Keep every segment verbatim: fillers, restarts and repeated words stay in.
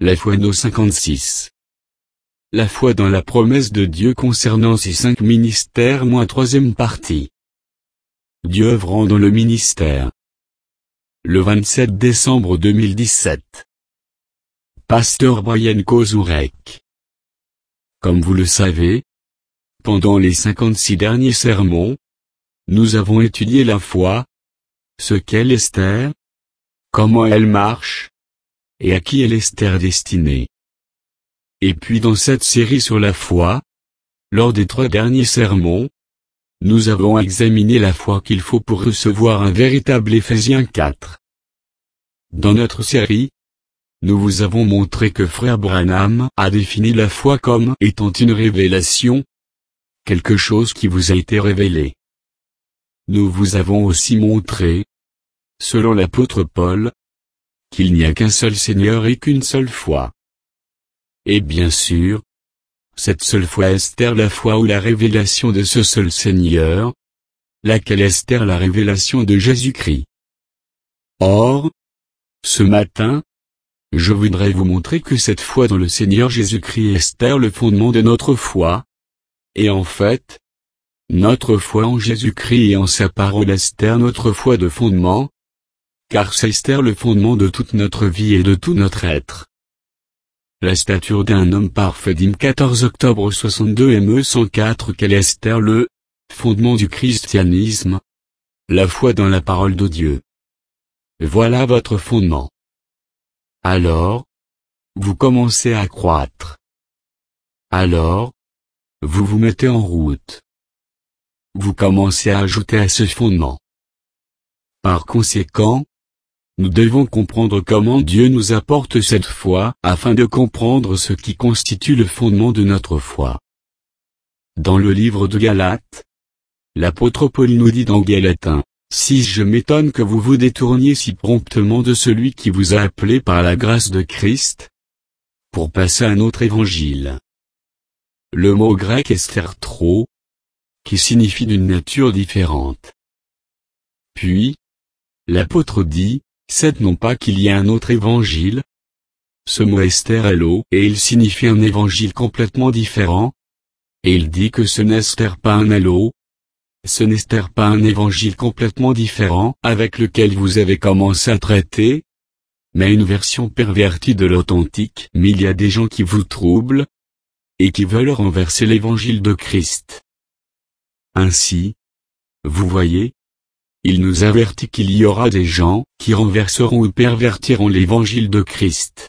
La foi no cinquante-six. La foi dans la promesse de Dieu concernant ses cinq ministères moins troisième partie. Dieu œuvrant dans le ministère. Le vingt-sept décembre deux mille dix-sept. Pasteur Brian Kozurek. Comme vous le savez, pendant les cinquante-six derniers sermons, nous avons étudié la foi, ce qu'est Esther, comment elle marche, et à qui est Esther destinée. Et puis dans cette série sur la foi, lors des trois derniers sermons, nous avons examiné la foi qu'il faut pour recevoir un véritable Éphésiens quatre. Dans notre série, nous vous avons montré que Frère Branham a défini la foi comme étant une révélation, quelque chose qui vous a été révélé. Nous vous avons aussi montré, selon l'apôtre Paul, qu'il n'y a qu'un seul Seigneur et qu'une seule foi. Et bien sûr, cette seule foi Esther la foi ou la révélation de ce seul Seigneur, laquelle Esther la révélation de Jésus-Christ. Or, ce matin, je voudrais vous montrer que cette foi dans le Seigneur Jésus-Christ est Esther le fondement de notre foi, et en fait, notre foi en Jésus-Christ et en sa parole Esther notre foi de fondement, car c'est Esther le fondement de toute notre vie et de tout notre être. La stature d'un homme parfait d'hymne quatorze octobre soixante-deux M E cent quatre quelle est Esther le fondement du christianisme, la foi dans la parole de Dieu. Voilà votre fondement. Alors, vous commencez à croître. Alors, vous vous mettez en route. Vous commencez à ajouter à ce fondement. Par conséquent, nous devons comprendre comment Dieu nous apporte cette foi afin de comprendre ce qui constitue le fondement de notre foi. Dans le livre de Galates, l'apôtre Paul nous dit dans Galates un, six Je m'étonne que vous vous détourniez si promptement de celui qui vous a appelé par la grâce de Christ, pour passer à un autre évangile. Le mot grec estertro, qui signifie d'une nature différente. Puis, l'apôtre dit, c'est non pas qu'il y a un autre évangile. Ce mot Esther est l'eau et il signifie un évangile complètement différent. Et il dit que ce n'est Esther pas un halo. Ce n'est Esther pas un évangile complètement différent avec lequel vous avez commencé à traiter, mais une version pervertie de l'authentique. Mais il y a des gens qui vous troublent et qui veulent renverser l'évangile de Christ. Ainsi, vous voyez, il nous avertit qu'il y aura des gens qui renverseront ou pervertiront l'évangile de Christ.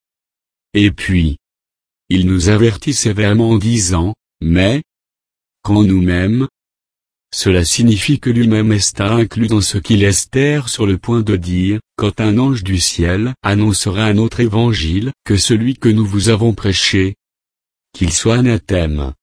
Et puis, il nous avertit sévèrement en disant, mais, quand nous-mêmes, cela signifie que lui-même est inclus dans ce qu'il est Esther sur le point de dire, quand un ange du ciel annoncera un autre évangile que celui que nous vous avons prêché, qu'il soit anathème.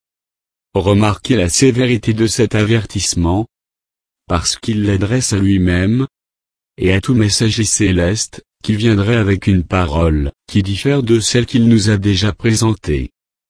Remarquez la sévérité de cet avertissement, parce qu'il l'adresse à lui-même, et à tout messager céleste, qui viendrait avec une parole, qui diffère de celle qu'il nous a déjà présentée.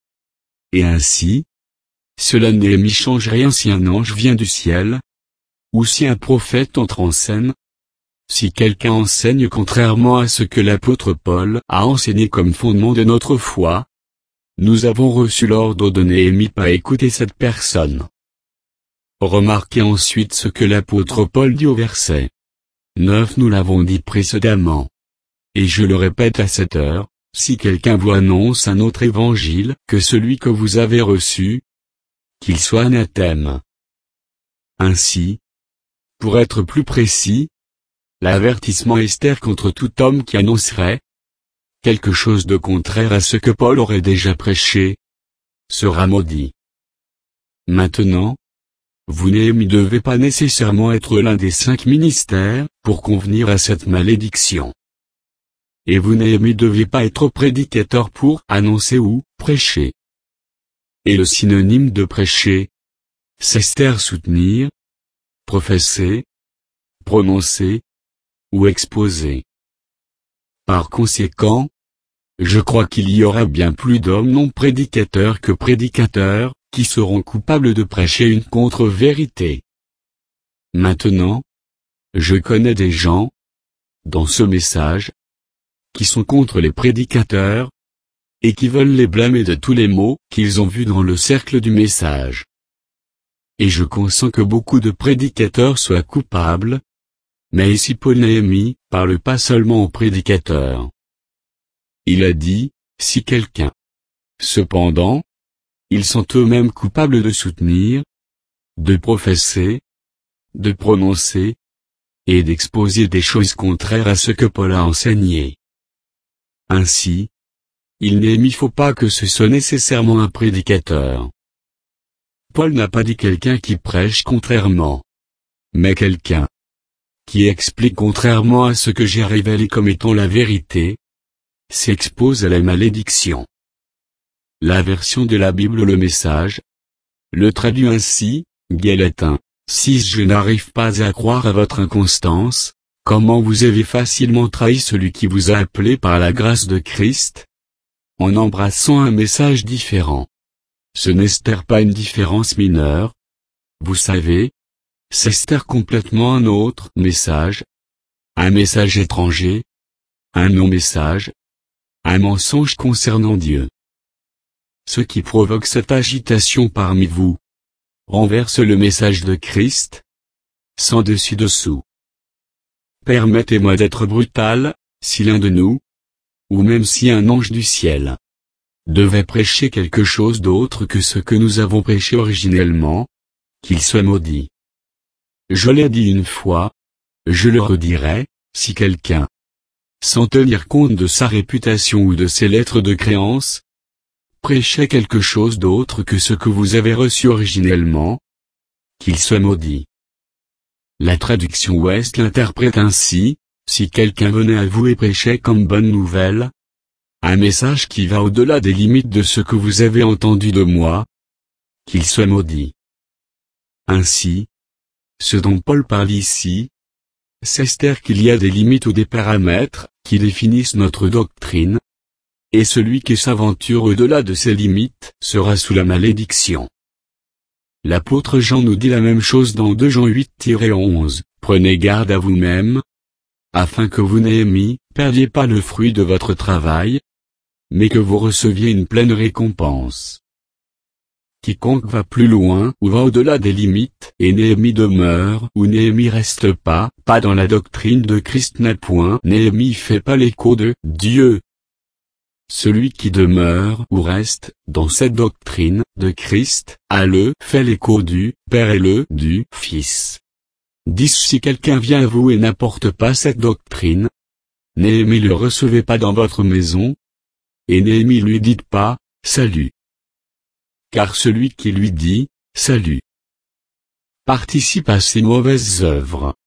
Et ainsi, cela ne change rien si un ange vient du ciel, ou si un prophète entre en scène, si quelqu'un enseigne contrairement à ce que l'apôtre Paul a enseigné comme fondement de notre foi, nous avons reçu l'ordre de Néhémie pas écouter cette personne. Remarquez ensuite ce que l'apôtre Paul dit au verset neuf nous l'avons dit précédemment. Et je le répète à cette heure, si quelqu'un vous annonce un autre évangile que celui que vous avez reçu, qu'il soit anathème. Ainsi, pour être plus précis, l'avertissement Esther contre tout homme qui annoncerait quelque chose de contraire à ce que Paul aurait déjà prêché, sera maudit. Maintenant, vous ne devez pas nécessairement être l'un des cinq ministères, pour convenir à cette malédiction. Et vous ne devez pas être prédicateur pour annoncer ou prêcher. Et le synonyme de prêcher, c'est Esther soutenir, professer, prononcer, ou exposer. Par conséquent, je crois qu'il y aura bien plus d'hommes non prédicateurs que prédicateurs, qui seront coupables de prêcher une contre-vérité. Maintenant, je connais des gens, dans ce message, qui sont contre les prédicateurs, et qui veulent les blâmer de tous les maux qu'ils ont vus dans le cercle du message. Et je consens que beaucoup de prédicateurs soient coupables, mais ici Paul Néhémie parle pas seulement aux prédicateurs. Il a dit, si quelqu'un. Cependant, ils sont eux-mêmes coupables de soutenir, de professer, de prononcer, et d'exposer des choses contraires à ce que Paul a enseigné. Ainsi, il n'est faut pas que ce soit nécessairement un prédicateur. Paul n'a pas dit quelqu'un qui prêche contrairement, mais quelqu'un qui explique contrairement à ce que j'ai révélé comme étant la vérité, s'expose à la malédiction. La version de la Bible Le Message le traduit ainsi, Galaten six. Je n'arrive pas à croire à votre inconstance, comment vous avez facilement trahi celui qui vous a appelé par la grâce de Christ, en embrassant un message différent. Ce n'est pas une différence mineure. Vous savez, c'est complètement un autre message, un message étranger, un non-message, un mensonge concernant Dieu. Ce qui provoque cette agitation parmi vous renverse le message de Christ, sans dessus-dessous. Permettez-moi d'être brutal, si l'un de nous, ou même si un ange du ciel, devait prêcher quelque chose d'autre que ce que nous avons prêché originellement, qu'il soit maudit. Je l'ai dit une fois, je le redirai, si quelqu'un, sans tenir compte de sa réputation ou de ses lettres de créance, prêchait quelque chose d'autre que ce que vous avez reçu originellement, qu'il soit maudit. La traduction Ouest l'interprète ainsi, si quelqu'un venait à vous et prêchait comme bonne nouvelle, un message qui va au-delà des limites de ce que vous avez entendu de moi, qu'il soit maudit. Ainsi, ce dont Paul parle ici, c'est qu'il y a des limites ou des paramètres qui définissent notre doctrine, et celui qui s'aventure au-delà de ces limites sera sous la malédiction. L'apôtre Jean nous dit la même chose dans deux Jean huit onze, prenez garde à vous-même, afin que vous Néhémie, perdiez pas le fruit de votre travail, mais que vous receviez une pleine récompense. Quiconque va plus loin ou va au-delà des limites, et Néhémie demeure ou Néhémie reste pas, pas dans la doctrine de Christ n'a point, Néhémie fait pas l'écho de Dieu. Celui qui demeure ou reste dans cette doctrine de Christ a le fait l'écho du Père et le du Fils. dix Si quelqu'un vient à vous et n'apporte pas cette doctrine, Néhémie le recevez pas dans votre maison, et Néhémie lui dit pas, salut. Car celui qui lui dit, salut, participe à ses mauvaises œuvres.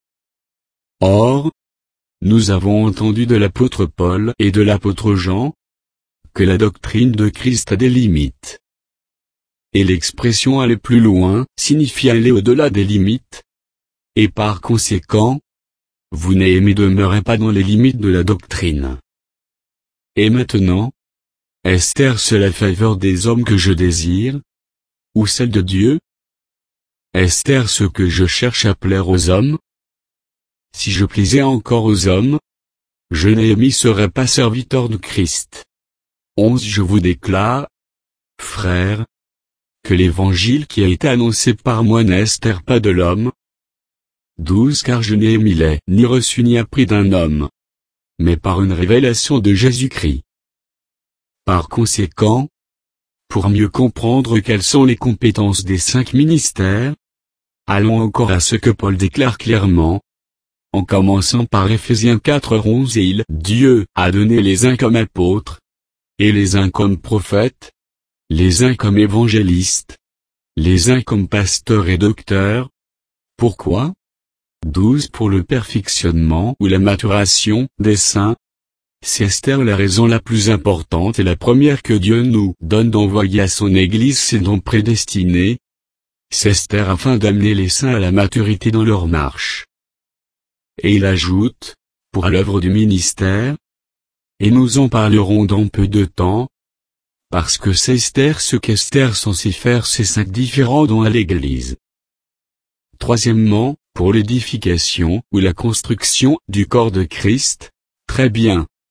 Or, nous avons entendu de l'apôtre Paul et de l'apôtre Jean, que la doctrine de Christ a des limites. Et l'expression aller plus loin signifie aller au-delà des limites. Et par conséquent, vous Néhémie demeurez pas dans les limites de la doctrine. Et maintenant, est-ce la faveur des hommes que je désire, ou celle de Dieu? Est-ce ce que je cherche à plaire aux hommes? Si je plaisais encore aux hommes, je Néhémie serais pas serviteur de Christ. onze Je vous déclare, frères, que l'évangile qui a été annoncé par moi n'est pas de l'homme. douze Car je Néhémie l'ai ni reçu ni appris d'un homme, mais par une révélation de Jésus-Christ. Par conséquent, pour mieux comprendre quelles sont les compétences des cinq ministères, allons encore à ce que Paul déclare clairement, en commençant par Éphésiens quatre onze et il, Dieu, a donné les uns comme apôtres, et les uns comme prophètes, les uns comme évangélistes, les uns comme pasteurs et docteurs. Pourquoi? douze Pour le perfectionnement ou la maturation des saints. C'est la raison la plus importante et la première que Dieu nous donne d'envoyer à son Église, c'est donc prédestiné. C'est afin d'amener les saints à la maturité dans leur marche. Et il ajoute, pour l'œuvre du ministère, et nous en parlerons dans peu de temps, parce que c'est ce qu'Esther censé faire ces cinq différents dons à l'Église. Troisièmement, pour l'édification ou la construction du corps de Christ, très bien.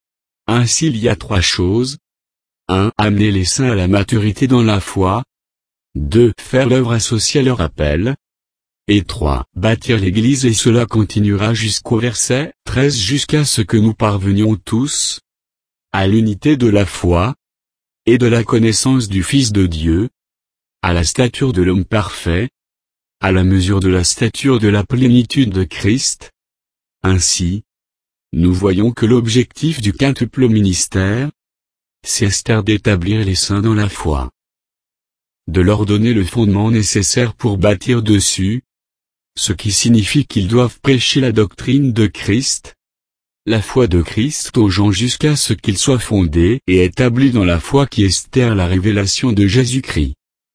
Ainsi il y a trois choses. un Amener les saints à la maturité dans la foi. deux Faire l'œuvre associée à leur appel. Et trois Bâtir l'Église, et cela continuera jusqu'au verset treize jusqu'à ce que nous parvenions tous à l'unité de la foi et de la connaissance du Fils de Dieu, à la stature de l'homme parfait, à la mesure de la stature de la plénitude de Christ. Ainsi, nous voyons que l'objectif du quintuple ministère, c'est d'établir les saints dans la foi, de leur donner le fondement nécessaire pour bâtir dessus, ce qui signifie qu'ils doivent prêcher la doctrine de Christ, la foi de Christ aux gens jusqu'à ce qu'ils soient fondés et établis dans la foi qui est la révélation de Jésus-Christ.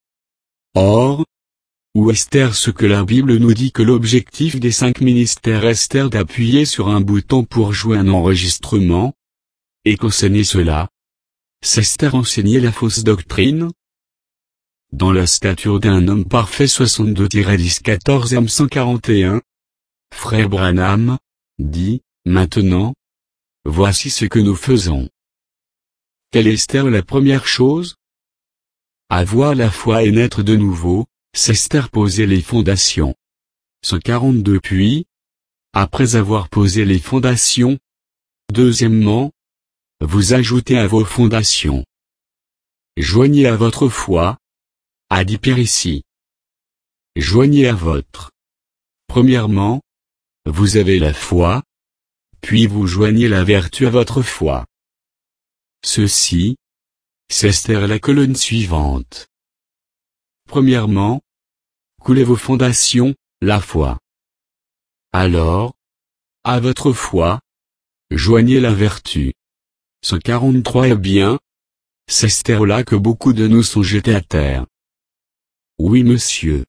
Or, où est ce que la Bible nous dit que l'objectif des cinq ministères est d'appuyer sur un bouton pour jouer un enregistrement, et qu'enseigner cela, c'est enseigner la fausse doctrine? Dans la stature d'un homme parfait soixante-deux dix quatorze M cent quarante et un, Frère Branham dit, maintenant, voici ce que nous faisons. Quelle est la première chose? Avoir la foi et naître de nouveau, c'est poser les fondations. cent quarante-deux Puis, après avoir posé les fondations, deuxièmement, vous ajoutez à vos fondations. Joignez à votre foi, a dit Pierre ici. Joignez à votre. Premièrement, vous avez la foi, puis vous joignez la vertu à votre foi. Ceci, c'est la colonne suivante. Premièrement, coulez vos fondations, la foi. Alors, à votre foi, joignez la vertu. cent quarante-trois Eh bien, c'est là que beaucoup de nous sont jetés à terre. Oui monsieur.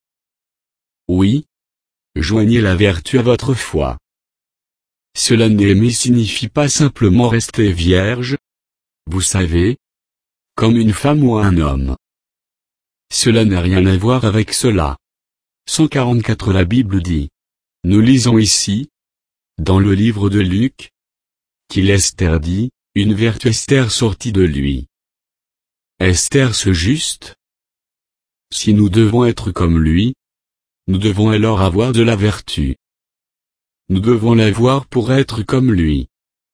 Oui. Joignez la vertu à votre foi. Cela ne signifie pas simplement rester vierge. Vous savez. Comme une femme ou un homme. Cela n'a rien à voir avec cela. cent quarante-quatre La Bible dit. Nous lisons ici, dans le livre de Luc, qu'il Esther dit, une vertu Esther sortit de lui. Esther ce juste? Si nous devons être comme lui, nous devons alors avoir de la vertu. Nous devons l'avoir pour être comme lui.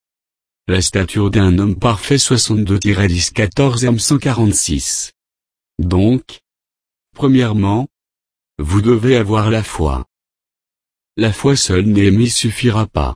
La stature d'un homme parfait soixante-deux dix quatorze M cent quarante-six. Donc, premièrement, vous devez avoir la foi. La foi seule ne suffira pas.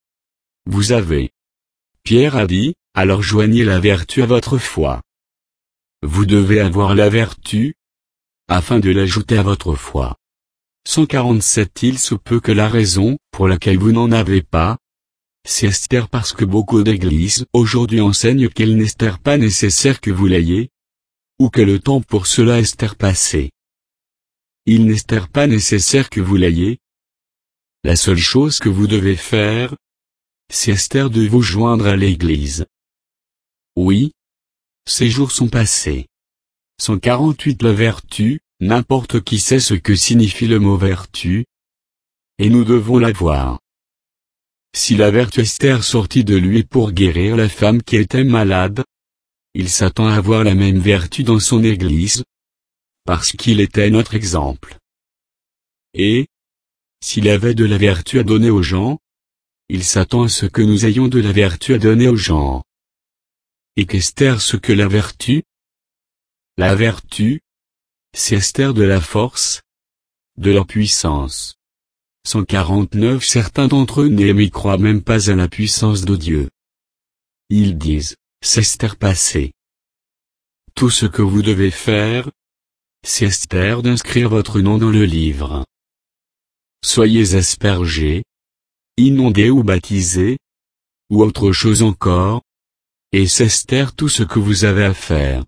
Vous avez. Pierre a dit, alors joignez la vertu à votre foi. Vous devez avoir la vertu, afin de l'ajouter à votre foi. cent quarante-sept Il se peut que la raison, pour laquelle vous n'en avez pas, c'est parce que beaucoup d'églises aujourd'hui enseignent qu'il n'est pas nécessaire que vous l'ayez, ou que le temps pour cela est passé. Il n'est pas nécessaire que vous l'ayez. La seule chose que vous devez faire, c'est de vous joindre à l'église. Oui. Ces jours sont passés. cent quarante-huit La vertu, n'importe qui sait ce que signifie le mot vertu. Et nous devons l'avoir. Si la vertu Esther sortit de lui pour guérir la femme qui était malade, il s'attend à avoir la même vertu dans son église, parce qu'il était notre exemple. Et, s'il avait de la vertu à donner aux gens, il s'attend à ce que nous ayons de la vertu à donner aux gens. Et qu'Esther ce que la vertu? La vertu, c'est Esther de la force, de leur puissance. cent quarante-neuf Certains d'entre eux n'y croient même pas à la puissance de Dieu. Ils disent, c'est Esther passé. Tout ce que vous devez faire, c'est Esther d'inscrire votre nom dans le livre. Soyez aspergés, inondés ou baptisés, ou autre chose encore, et c'est Esther tout ce que vous avez à faire.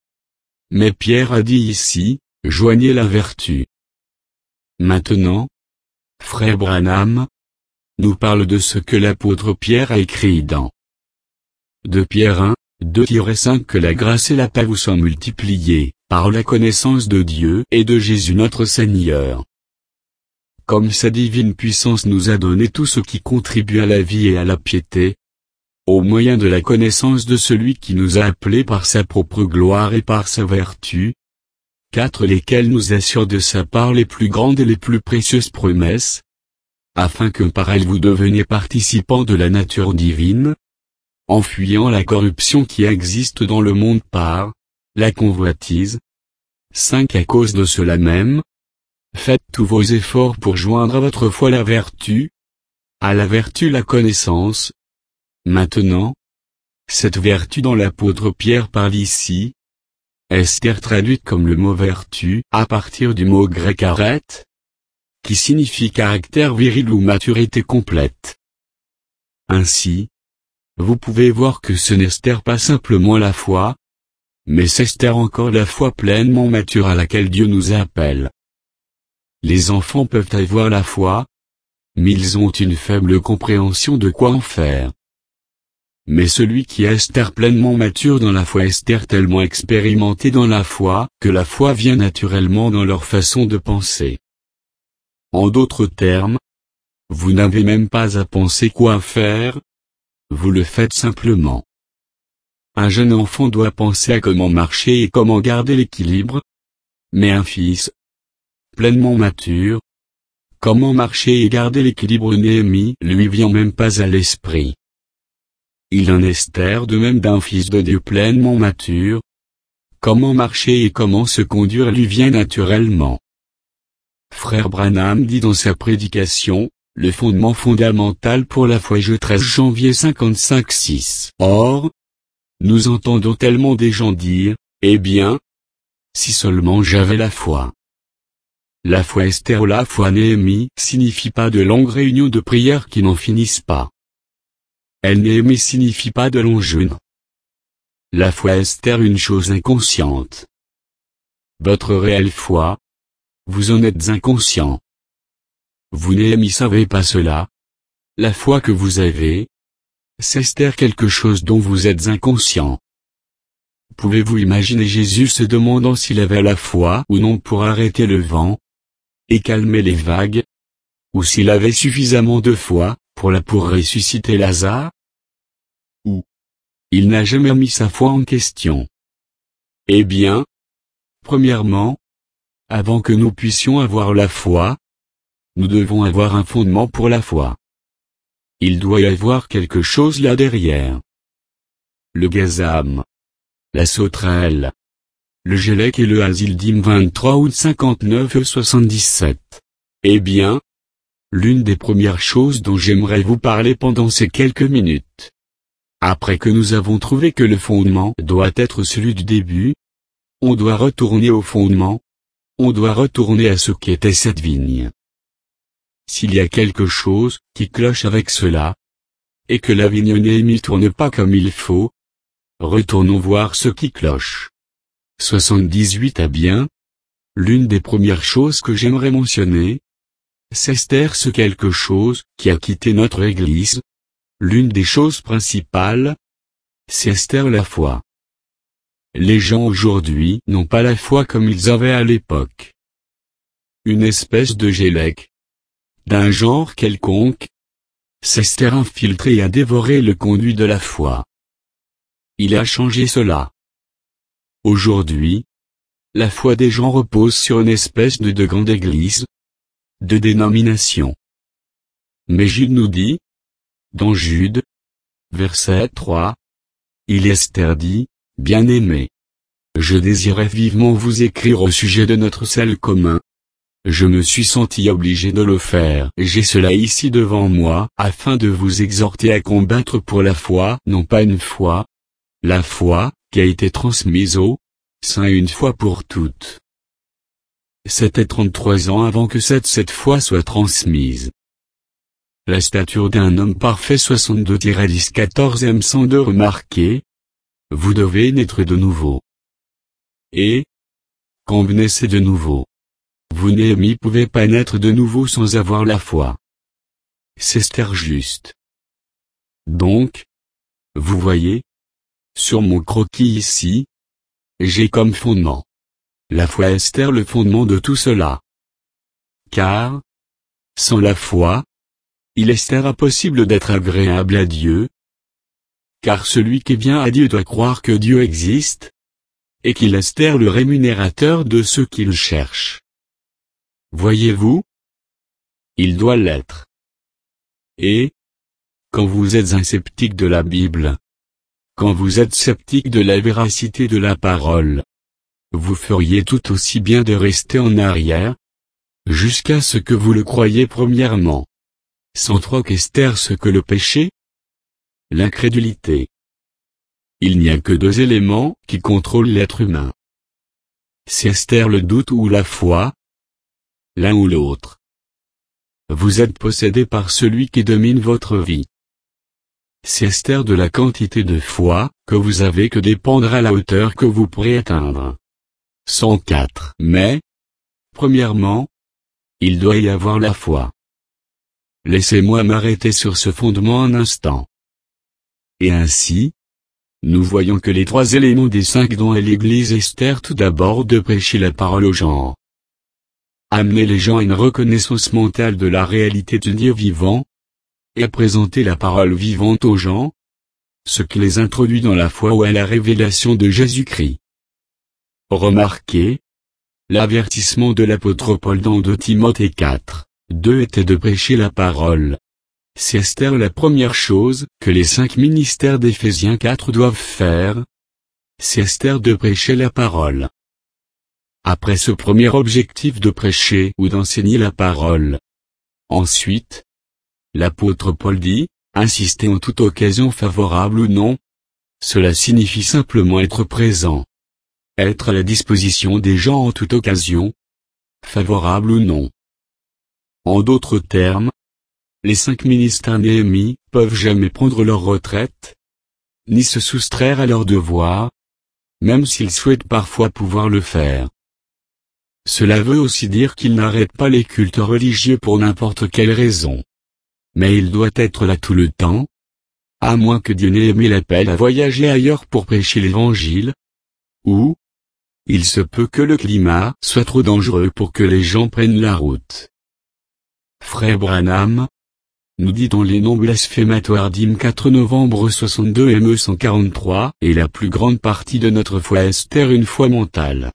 Mais Pierre a dit ici, joignez la vertu. Maintenant, Frère Branham nous parle de ce que l'apôtre Pierre a écrit dans deux Pierre un, deux cinq que la grâce et la paix vous soient multipliées, par la connaissance de Dieu et de Jésus notre Seigneur. Comme sa divine puissance nous a donné tout ce qui contribue à la vie et à la piété, au moyen de la connaissance de celui qui nous a appelés par sa propre gloire et par sa vertu, quatre lesquels nous assurent de sa part les plus grandes et les plus précieuses promesses, afin que par elles vous deveniez participants de la nature divine, en fuyant la corruption qui existe dans le monde par la convoitise. cinq À cause de cela même, faites tous vos efforts pour joindre à votre foi la vertu, à la vertu la connaissance. Maintenant, cette vertu dont l'apôtre Pierre parle ici, Esther traduite comme le mot vertu à partir du mot grec arête, qui signifie caractère viril ou maturité complète. Ainsi, vous pouvez voir que ce n'est pas simplement la foi, mais c'est encore la foi pleinement mature à laquelle Dieu nous appelle. Les enfants peuvent avoir la foi, mais ils ont une faible compréhension de quoi en faire. Mais celui qui est pleinement mature dans la foi est tellement expérimenté dans la foi, que la foi vient naturellement dans leur façon de penser. En d'autres termes, vous n'avez même pas à penser quoi faire, vous le faites simplement. Un jeune enfant doit penser à comment marcher et comment garder l'équilibre, mais un fils, pleinement mature, comment marcher et garder l'équilibre Néhémie lui vient même pas à l'esprit. Il en est de même d'un fils de Dieu pleinement mature, comment marcher et comment se conduire lui vient naturellement. Frère Branham dit dans sa prédication, le fondement fondamental pour la foi je treize janvier cinquante-cinq six. Or, nous entendons tellement des gens dire, eh bien, si seulement j'avais la foi. La foi Esther ou la foi Néhémie signifie pas de longues réunions de prière qui n'en finissent pas. Elle Néhémie signifie pas de longs jeûnes. La foi Esther une chose inconsciente. Votre réelle foi, vous en êtes inconscient. Vous Néhémie savez pas cela. La foi que vous avez, c'est Esther quelque chose dont vous êtes inconscient. Pouvez-vous imaginer Jésus se demandant s'il avait la foi ou non pour arrêter le vent et calmer les vagues, ou s'il avait suffisamment de foi pour la pour ressusciter Lazare? Ou il n'a jamais mis sa foi en question. Eh bien, premièrement, avant que nous puissions avoir la foi, nous devons avoir un fondement pour la foi. Il doit y avoir quelque chose là derrière. Le gazam, la sauterelle, le gélec et le hasildim vingt-trois août cinquante-neuf soixante-dix-sept. Eh bien, l'une des premières choses dont j'aimerais vous parler pendant ces quelques minutes, après que nous avons trouvé que le fondement doit être celui du début, on doit retourner au fondement, on doit retourner à ce qu'était cette vigne. S'il y a quelque chose qui cloche avec cela, et que la vigne Néhémie tourne pas comme il faut, retournons voir ce qui cloche. soixante-dix-huit à bien, l'une des premières choses que j'aimerais mentionner, c'est Esther ce quelque chose qui a quitté notre Église. L'une des choses principales, c'est Esther la foi. Les gens aujourd'hui n'ont pas la foi comme ils avaient à l'époque. Une espèce de gélec, d'un genre quelconque, s'est infiltré et a dévoré le conduit de la foi. Il a changé cela. Aujourd'hui, la foi des gens repose sur une espèce de, de grande église, de dénomination. Mais Jude nous dit, dans Jude, verset trois, il Esther dit, bien-aimé, je désirais vivement vous écrire au sujet de notre salut commun. Je me suis senti obligé de le faire. J'ai cela ici devant moi, afin de vous exhorter à combattre pour la foi, non pas une foi, la foi, qui a été transmise aux saints une fois pour toutes. C'était trente-trois ans avant que cette cette foi soit transmise. La stature d'un homme parfait soixante-deux dix quatorzième cent deux remarquez, vous devez naître de nouveau. Et, quand vous naissez de nouveau, vous Néhémie pouvez pas naître de nouveau sans avoir la foi. C'est Esther juste. Donc, vous voyez, sur mon croquis ici, j'ai comme fondement la foi Esther le fondement de tout cela. Car, sans la foi, il est impossible d'être agréable à Dieu. car celui qui vient à Dieu doit croire que Dieu existe, et qu'il est Esther le rémunérateur de ceux qui le cherchent. Voyez-vous? Il doit l'être. Et, quand vous êtes un sceptique de la Bible, quand vous êtes sceptique de la véracité de la parole, vous feriez tout aussi bien de rester en arrière, jusqu'à ce que vous le croyiez premièrement. Sans trois qu'Esther ce que le péché? L'incrédulité. Il n'y a que deux éléments qui contrôlent l'être humain. C'est Esther le doute ou la foi? L'un ou l'autre. Vous êtes possédé par celui qui domine votre vie. C'est Esther de la quantité de foi que vous avez que dépendra la hauteur que vous pourrez atteindre. cent quatre. Mais, premièrement, il doit y avoir la foi. Laissez-moi m'arrêter sur ce fondement un instant. Et ainsi, nous voyons que les trois éléments des cinq dont est l'Église Esther tout d'abord de prêcher la parole aux gens. Amener les gens à une reconnaissance mentale de la réalité du Dieu vivant, et à présenter la parole vivante aux gens, ce qui les introduit dans la foi ou à la révélation de Jésus-Christ. Remarquez, l'avertissement de l'apôtre Paul dans deux Timothée quatre, deux était de prêcher la parole. C'est Esther la première chose que les cinq ministères d'Éphésiens quatre doivent faire. C'est Esther de prêcher la parole. Après ce premier objectif de prêcher ou d'enseigner la parole. Ensuite, l'apôtre Paul dit, insister en toute occasion favorable ou non. Cela signifie simplement être présent. Être à la disposition des gens en toute occasion, favorable ou non. En d'autres termes, les cinq ministères Néhémie peuvent jamais prendre leur retraite, ni se soustraire à leurs devoirs, même s'ils souhaitent parfois pouvoir le faire. Cela veut aussi dire qu'ils n'arrêtent pas les cultes religieux pour n'importe quelle raison. Mais il doit être là tout le temps, à moins que Dieu n'ait aimé l'appel à voyager ailleurs pour prêcher l'évangile, ou, il se peut que le climat soit trop dangereux pour que les gens prennent la route. Frère Branham, nous dit dans les noms blasphématoires d'hymne quatre novembre soixante-deux M E cent quarante-trois, et la plus grande partie de notre foi Esther une foi mentale.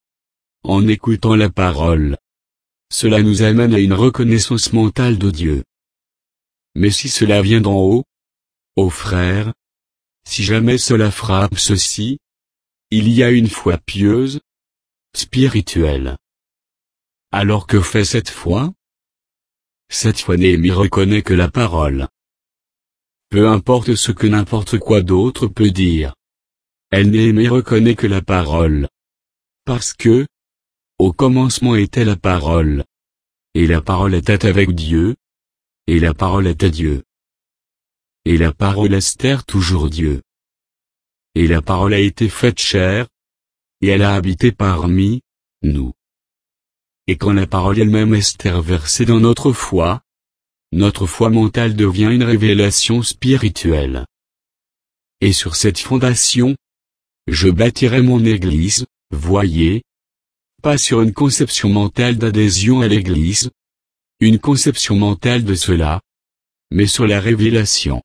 En écoutant la parole, cela nous amène à une reconnaissance mentale de Dieu. Mais si cela vient d'en haut, ô frères, si jamais cela frappe ceci, il y a une foi pieuse, spirituelle. Alors que fait cette foi? Cette foi Néhémie reconnaît que la parole, peu importe ce que n'importe quoi d'autre peut dire, elle Néhémie reconnaît que la parole, parce que, au commencement était la parole, et la parole était avec Dieu, et la parole était Dieu. Et la parole Esther toujours Dieu. Et la parole a été faite chair, et elle a habité parmi nous. Et quand la parole elle-même Esther versée dans notre foi, notre foi mentale devient une révélation spirituelle. Et sur cette fondation, je bâtirai mon Église, voyez, pas sur une conception mentale d'adhésion à l'Église, une conception mentale de cela, mais sur la révélation.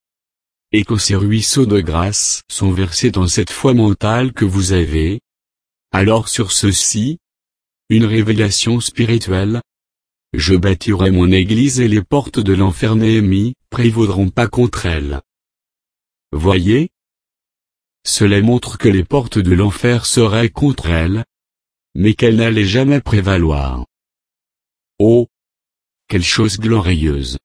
Et quand ces ruisseaux de grâce sont versés dans cette foi mentale que vous avez, alors sur ceci, une révélation spirituelle, je bâtirai mon Église et les portes de l'enfer Néhémie prévaudront pas contre elle. Voyez? Cela montre que les portes de l'enfer seraient contre elle, mais qu'elles n'allaient jamais prévaloir. Oh! Quelle chose glorieuse!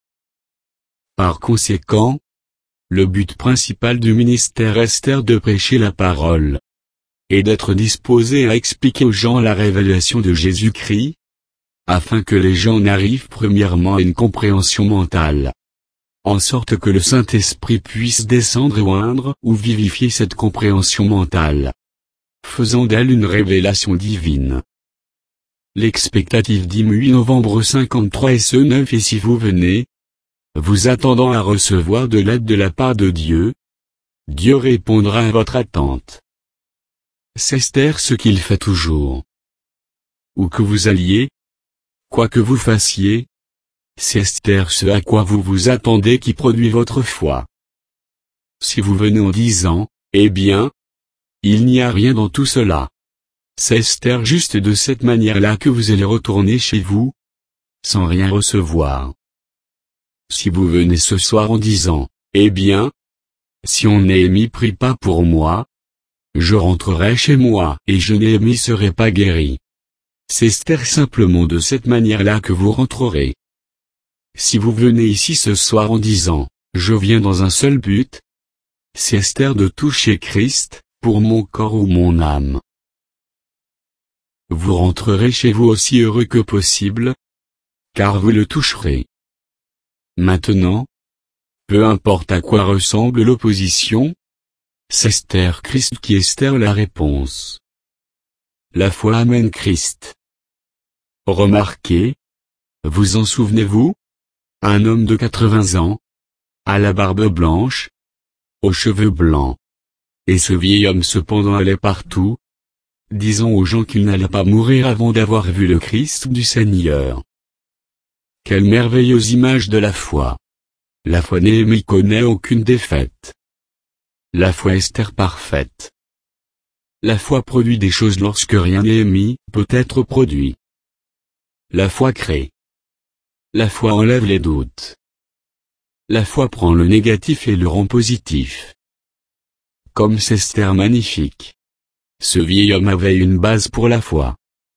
Par conséquent, le but principal du ministère Esther de prêcher la parole, et d'être disposé à expliquer aux gens la révélation de Jésus-Christ, afin que les gens n'arrivent premièrement à une compréhension mentale, en sorte que le Saint-Esprit puisse descendre et oindre ou vivifier cette compréhension mentale, faisant d'elle une révélation divine. L'expectative d'hymne huit novembre cinquante-trois et ce neuf et si vous venez, vous attendant à recevoir de l'aide de la part de Dieu, Dieu répondra à votre attente. C'est Esther ce qu'il fait toujours. Où que vous alliez, quoi que vous fassiez, c'est Esther ce à quoi vous vous attendez qui produit votre foi. Si vous venez en disant, eh bien, il n'y a rien dans tout cela. C'est Esther juste de cette manière-là que vous allez retourner chez vous, sans rien recevoir. Si vous venez ce soir en disant, eh bien, si on Néhémie prie pas pour moi, je rentrerai chez moi et je Néhémie serai pas guéri. C'est Esther simplement de cette manière-là que vous rentrerez. Si vous venez ici ce soir en disant, je viens dans un seul but, c'est Esther de toucher Christ, pour mon corps ou mon âme. Vous rentrerez chez vous aussi heureux que possible, car vous le toucherez. Maintenant, peu importe à quoi ressemble l'opposition, c'est Esther Christ qui Esther la réponse. La foi amène Christ. Remarquez, vous en souvenez-vous? Un homme de quatre-vingts ans, à la barbe blanche, aux cheveux blancs. Et ce vieil homme cependant allait partout, disant aux gens qu'il n'allait pas mourir avant d'avoir vu le Christ du Seigneur. Quelle merveilleuse image de la foi! La foi Néhémie connaît aucune défaite. La foi Esther parfaite. La foi produit des choses lorsque rien Néhémie peut être produit. La foi crée. La foi enlève les doutes. La foi prend le négatif et le rend positif. Comme c'est Esther magnifique. Ce vieil homme avait une base pour la foi.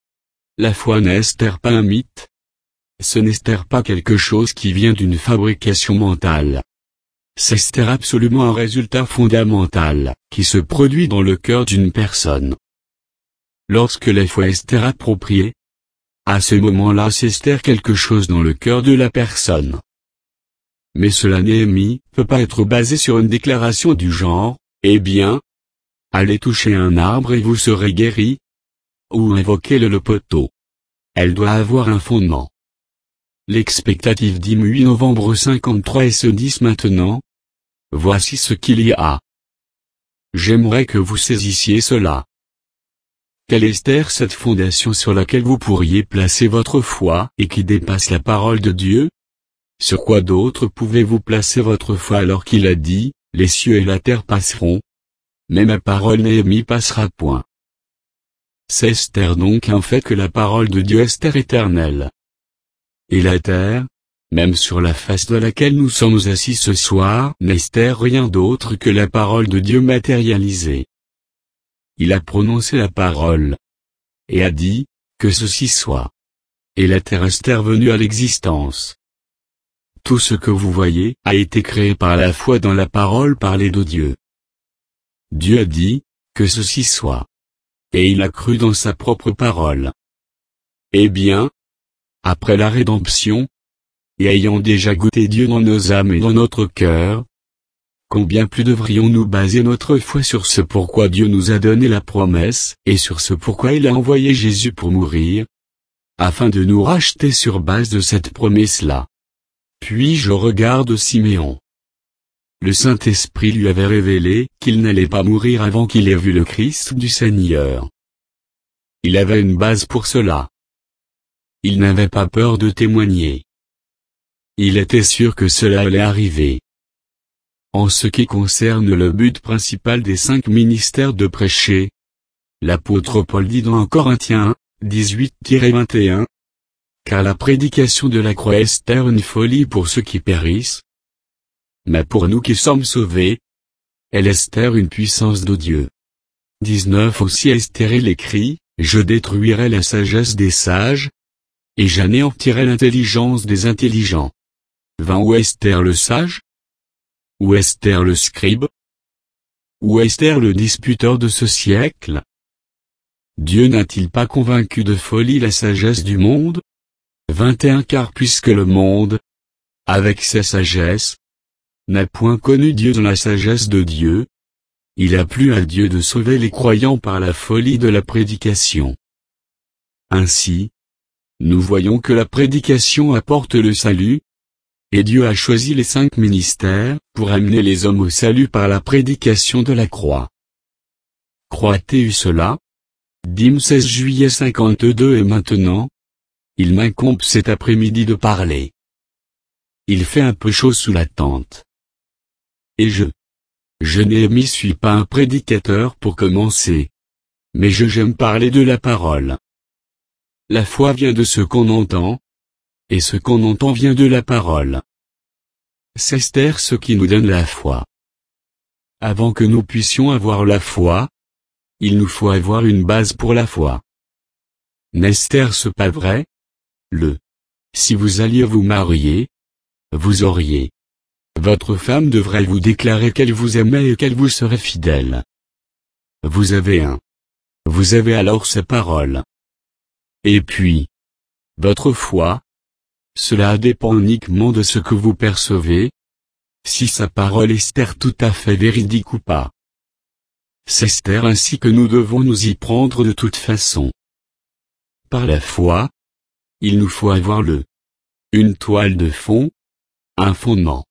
La foi n'est Esther pas un mythe. Ce n'est Esther pas quelque chose qui vient d'une fabrication mentale. C'est Esther absolument un résultat fondamental, qui se produit dans le cœur d'une personne. Lorsque la foi Esther appropriée, à ce moment-là c'est Esther quelque chose dans le cœur de la personne. Mais cela Néhémie peut pas être basé sur une déclaration du genre, eh bien, allez toucher un arbre et vous serez guéri, ou invoquez le, le poteau. Elle doit avoir un fondement. L'expectative dit huit novembre cinquante-trois et se disent maintenant. Voici ce qu'il y a. J'aimerais que vous saisissiez cela. Quelle est Esther cette fondation sur laquelle vous pourriez placer votre foi et qui dépasse la parole de Dieu? Sur quoi d'autre pouvez-vous placer votre foi alors qu'il a dit, les cieux et la terre passeront, mais ma parole Néhémie passera point. C'est Esther donc un fait que la parole de Dieu est Esther éternelle. Et la terre, même sur la face de laquelle nous sommes assis ce soir, n'est Esther rien d'autre que la parole de Dieu matérialisée. Il a prononcé la parole. Et a dit, que ceci soit. Et la terre est venue à l'existence. Tout ce que vous voyez a été créé par la foi dans la parole parlée de Dieu. Dieu a dit, que ceci soit. Et il a cru dans sa propre parole. Eh bien, après la rédemption, et ayant déjà goûté Dieu dans nos âmes et dans notre cœur, combien plus devrions-nous baser notre foi sur ce pourquoi Dieu nous a donné la promesse, et sur ce pourquoi il a envoyé Jésus pour mourir, afin de nous racheter sur base de cette promesse-là. Puis je regarde Siméon. Le Saint-Esprit lui avait révélé qu'il n'allait pas mourir avant qu'il ait vu le Christ du Seigneur. Il avait une base pour cela. Il n'avait pas peur de témoigner. Il était sûr que cela allait arriver. En ce qui concerne le but principal des cinq ministères de prêcher, l'apôtre Paul dit dans un Corinthiens un, dix-huit à vingt et un, car la prédication de la croix est une folie pour ceux qui périssent, mais pour nous qui sommes sauvés, elle est une puissance de Dieu. dix-neuf Aussi Esther il écrit, je détruirai la sagesse des sages, et j'anéantirai l'intelligence des intelligents. vingt Où est Esther le sage? Où est Esther le scribe? Où est Esther le disputeur de ce siècle? Dieu n'a-t-il pas convaincu de folie la sagesse du monde? vingt et un Car puisque le monde, avec sa sagesse, n'a point connu Dieu dans la sagesse de Dieu, il a plu à Dieu de sauver les croyants par la folie de la prédication. Ainsi, nous voyons que la prédication apporte le salut, et Dieu a choisi les cinq ministères pour amener les hommes au salut par la prédication de la croix. Crois-tu cela? Dîme seize juillet cinquante-deux Et maintenant, il m'incombe cet après-midi de parler. Il fait un peu chaud sous la tente. Et je Je Néhémie suis pas un prédicateur pour commencer. Mais je j'aime parler de la parole. La foi vient de ce qu'on entend. Et ce qu'on entend vient de la parole. C'est Esther ce qui nous donne la foi. Avant que nous puissions avoir la foi, il nous faut avoir une base pour la foi. N'est-ce pas vrai? Le. Si vous alliez vous marier, vous auriez. Votre femme devrait vous déclarer qu'elle vous aimait et qu'elle vous serait fidèle. Vous avez un. Vous avez alors sa parole. Et puis, votre foi, cela dépend uniquement de ce que vous percevez, si sa parole est tout à fait véridique ou pas. C'est Esther ainsi que nous devons nous y prendre de toute façon. Par la foi, il nous faut avoir le. Une toile de fond, un fondement.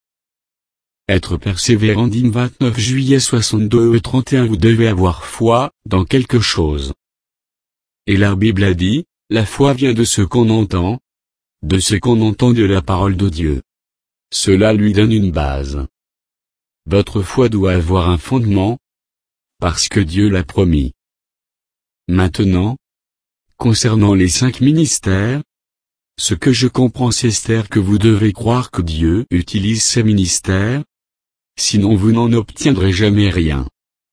Être persévérant. Dîme vingt-neuf juillet soixante-deux et trente et un. Vous devez avoir foi dans quelque chose. Et la Bible a dit, la foi vient de ce qu'on entend, de ce qu'on entend de la parole de Dieu. Cela lui donne une base. Votre foi doit avoir un fondement, parce que Dieu l'a promis. Maintenant, concernant les cinq ministères, ce que je comprends c'est Esther que vous devez croire que Dieu utilise ces ministères, sinon vous n'en obtiendrez jamais rien.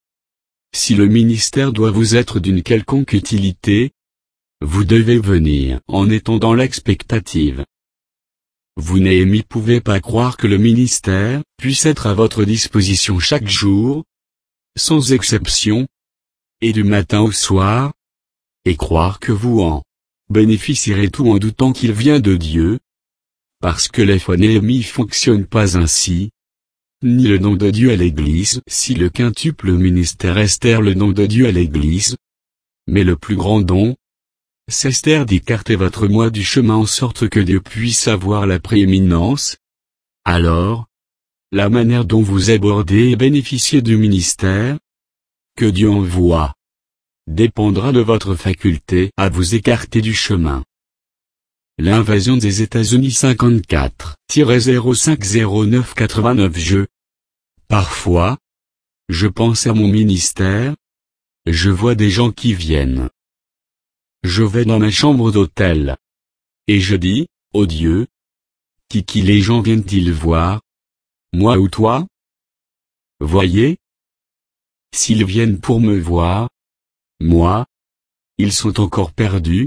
Si le ministère doit vous être d'une quelconque utilité, vous devez venir en étant dans l'expectative. Vous Néhémie pouvez pas croire que le ministère puisse être à votre disposition chaque jour, sans exception, et du matin au soir, et croire que vous en bénéficierez tout en doutant qu'il vient de Dieu, parce que la foi Néhémie fonctionne pas ainsi, ni le nom de Dieu à l'Église si le quintuple ministère Esther le nom de Dieu à l'Église, mais le plus grand don, c'est Esther d'écarter votre moi du chemin en sorte que Dieu puisse avoir la prééminence. Alors, la manière dont vous abordez et bénéficiez du ministère que Dieu envoie dépendra de votre faculté à vous écarter du chemin. L'invasion des États-Unis cinquante-quatre zéro cinq zéro neuf quatre-vingt-neuf. Je. Parfois, je pense à mon ministère, je vois des gens qui viennent. Je vais dans ma chambre d'hôtel. Et je dis, oh Dieu, qui qui les gens viennent-ils voir? Moi ou toi? Voyez? S'ils viennent pour me voir, moi, ils sont encore perdus.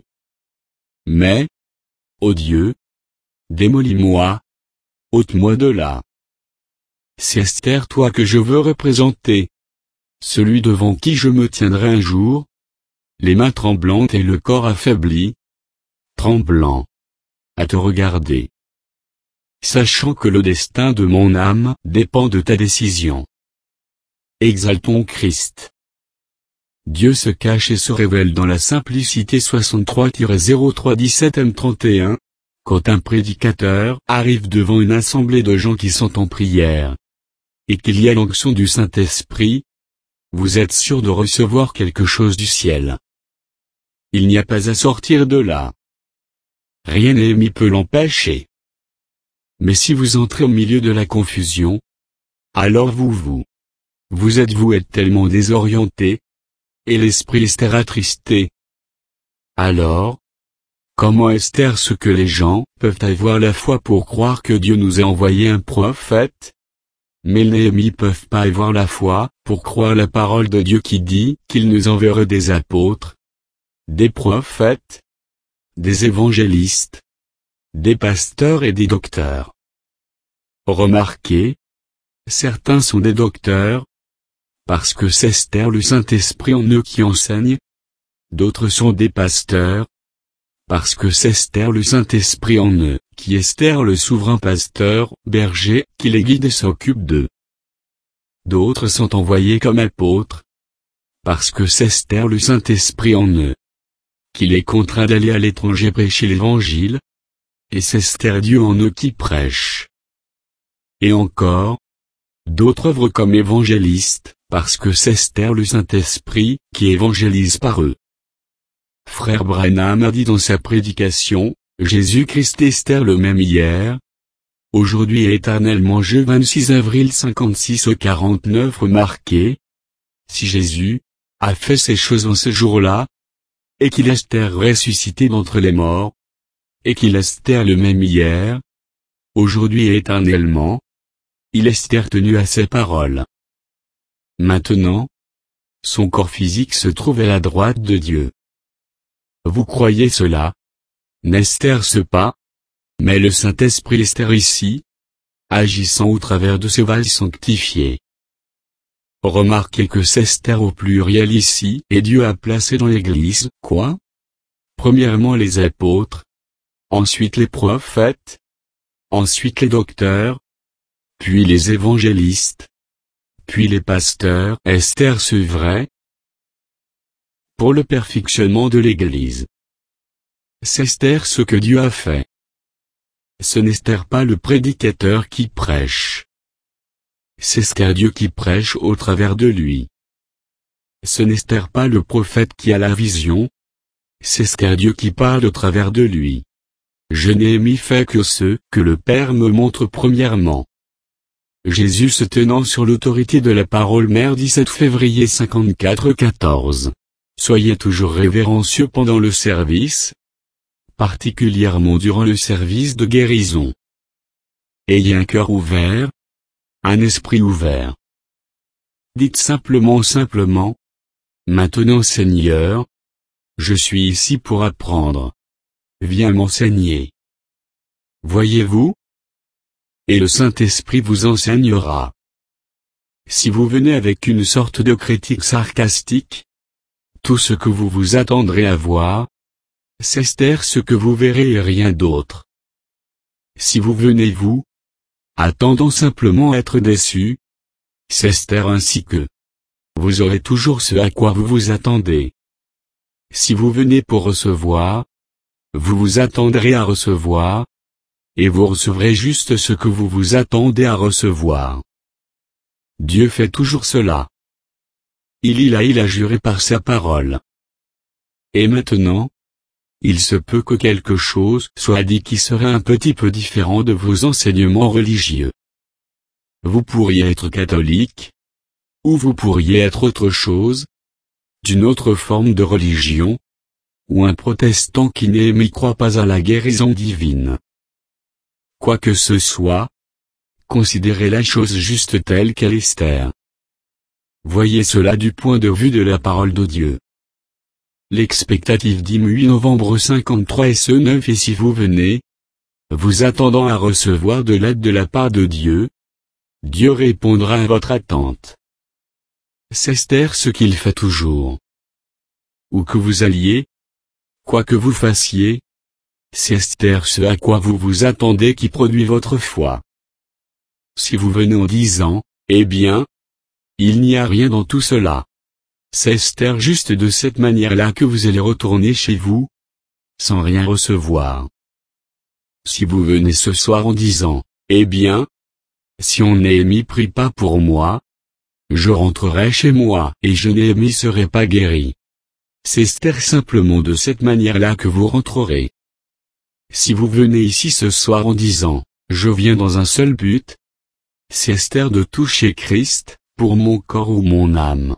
Mais, oh Dieu, démolis-moi, ôte-moi de là. C'est Esther toi que je veux représenter. Celui devant qui je me tiendrai un jour, les mains tremblantes et le corps affaibli, tremblant, à te regarder. Sachant que le destin de mon âme dépend de ta décision. Exaltons Christ. Dieu se cache et se révèle dans la simplicité. Soixante-trois zéro trois dix-sept M trente et un. Quand un prédicateur arrive devant une assemblée de gens qui sont en prière, et qu'il y a l'onction du Saint-Esprit, vous êtes sûr de recevoir quelque chose du ciel. Il n'y a pas à sortir de là. Rien n'est peut l'empêcher. Mais si vous entrez au milieu de la confusion, alors vous vous, vous êtes vous êtes tellement désorienté, et l'esprit Esther attristé. Alors, comment Esther ce que les gens peuvent avoir la foi pour croire que Dieu nous a envoyé un prophète? Mais Néhémie peuvent pas avoir la foi pour croire la parole de Dieu qui dit qu'il nous enverrait des apôtres, des prophètes, des évangélistes, des pasteurs et des docteurs. Remarquez, certains sont des docteurs, parce que c'est Esther le Saint-Esprit en eux qui enseigne. D'autres sont des pasteurs, parce que c'est Esther le Saint-Esprit en eux, qui est Esther le souverain pasteur, berger, qui les guide et s'occupe d'eux. D'autres sont envoyés comme apôtres, parce que c'est Esther le Saint-Esprit en eux, qui les contraint d'aller à l'étranger prêcher l'Évangile, et c'est Esther Dieu en eux qui prêche. Et encore, d'autres œuvrent comme évangélistes, parce que c'est Esther le Saint-Esprit qui évangélise par eux. Frère Branham a dit dans sa prédication, Jésus-Christ est Esther le même hier, aujourd'hui et éternellement. Je vingt-six avril cinquante-six au quarante-neuf. Remarquez, si Jésus a fait ces choses en ce jour-là, et qu'il est ressuscité d'entre les morts, et qu'il est le même hier, aujourd'hui et éternellement, il est tenu à ses paroles. Maintenant, son corps physique se trouve à la droite de Dieu. Vous croyez cela? N'est-ce pas? Mais le Saint-Esprit est ici, agissant au travers de ce val sanctifié. Remarquez que c'est au pluriel ici, et Dieu a placé dans l'Église, quoi? Premièrement les apôtres, ensuite les prophètes, ensuite les docteurs, puis les évangélistes, puis les pasteurs. Est-ce vrai? Pour le perfectionnement de l'Église. C'est ce que Dieu a fait. Ce n'est pas le prédicateur qui prêche. C'est Dieu qui prêche au travers de lui. Ce n'est pas le prophète qui a la vision. C'est Dieu qui parle au travers de lui. Je n'ai fait que ce que le Père me montre premièrement. Jésus se tenant sur l'autorité de la parole mère. Dix-sept février cinquante-quatre quatorze. Soyez toujours révérencieux pendant le service, particulièrement durant le service de guérison. Ayez un cœur ouvert, un esprit ouvert. Dites simplement simplement, maintenant Seigneur, je suis ici pour apprendre. Viens m'enseigner. Voyez-vous? Et le Saint-Esprit vous enseignera. Si vous venez avec une sorte de critique sarcastique, tout ce que vous vous attendrez à voir, c'est ce que vous verrez et rien d'autre. Si vous venez vous, attendant simplement être déçu, c'est ainsi que vous aurez toujours ce à quoi vous vous attendez. Si vous venez pour recevoir, vous vous attendrez à recevoir, et vous recevrez juste ce que vous vous attendez à recevoir. Dieu fait toujours cela. Il y a il a juré par sa parole. Et maintenant, il se peut que quelque chose soit dit qui serait un petit peu différent de vos enseignements religieux. Vous pourriez être catholique, ou vous pourriez être autre chose, d'une autre forme de religion, ou un protestant qui n'y croit pas à la guérison divine. Quoi que ce soit, considérez la chose juste telle qu'elle est. Voyez cela du point de vue de la parole de Dieu. L'expectative dix-huit novembre cinquante-trois et ce neuf. Et si vous venez, vous attendant à recevoir de l'aide de la part de Dieu, Dieu répondra à votre attente. C'est ce qu'il fait toujours. Où que vous alliez, quoi que vous fassiez, c'est ce à quoi vous vous attendez qui produit votre foi. Si vous venez en disant, eh bien, il n'y a rien dans tout cela. C'est juste de cette manière-là que vous allez retourner chez vous, sans rien recevoir. Si vous venez ce soir en disant, eh bien, si on n'est mis prie pas pour moi, je rentrerai chez moi et je n'ai serai pas guéri. C'est simplement de cette manière-là que vous rentrerez. Si vous venez ici ce soir en disant, je viens dans un seul but, c'est de toucher Christ, pour mon corps ou mon âme.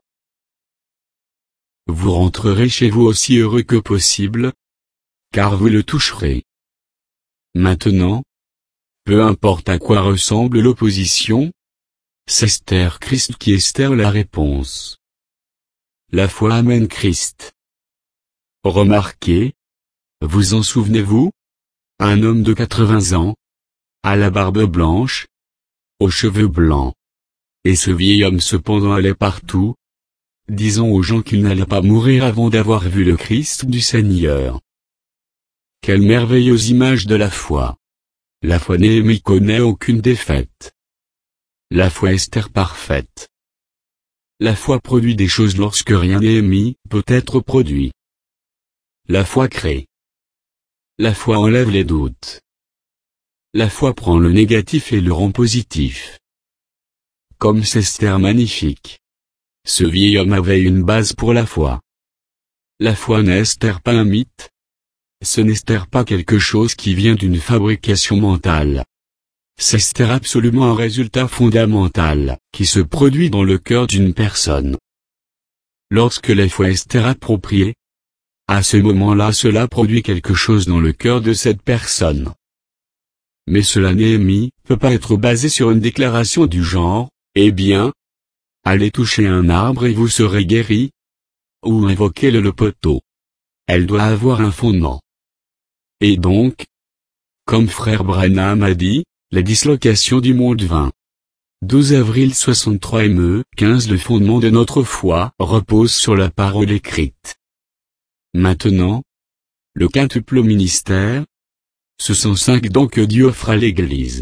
Vous rentrerez chez vous aussi heureux que possible, car vous le toucherez. Maintenant, peu importe à quoi ressemble l'opposition, c'est Christ qui est la réponse. La foi amène Christ. Remarquez, vous en souvenez-vous? Un homme de quatre-vingts ans, à la barbe blanche, aux cheveux blancs. Et ce vieil homme cependant allait partout, disant aux gens qu'il n'allait pas mourir avant d'avoir vu le Christ du Seigneur. Quelle merveilleuse image de la foi! La foi n'y connaît aucune défaite. La foi est parfaite. La foi produit des choses lorsque rien n'est peut être produit. La foi crée. La foi enlève les doutes. La foi prend le négatif et le rend positif. Comme c'est magnifique. Ce vieil homme avait une base pour la foi. La foi n'est pas un mythe. Ce n'est pas quelque chose qui vient d'une fabrication mentale. c'est Esther absolument un résultat fondamental, qui se produit dans le cœur d'une personne. Lorsque la foi est appropriée, à ce moment-là cela produit quelque chose dans le cœur de cette personne. Mais cela Néhémie peut pas être basé sur une déclaration du genre, eh bien, allez toucher un arbre et vous serez guéri, ou invoquez le, le poteau. Elle doit avoir un fondement. Et donc, comme frère Branham a dit, la dislocation du monde vint. douze avril soixante-trois M E quinze Le fondement de notre foi repose sur la parole écrite. Maintenant, le quintuple ministère, ce sont cinq dons que Dieu offre à l'Église.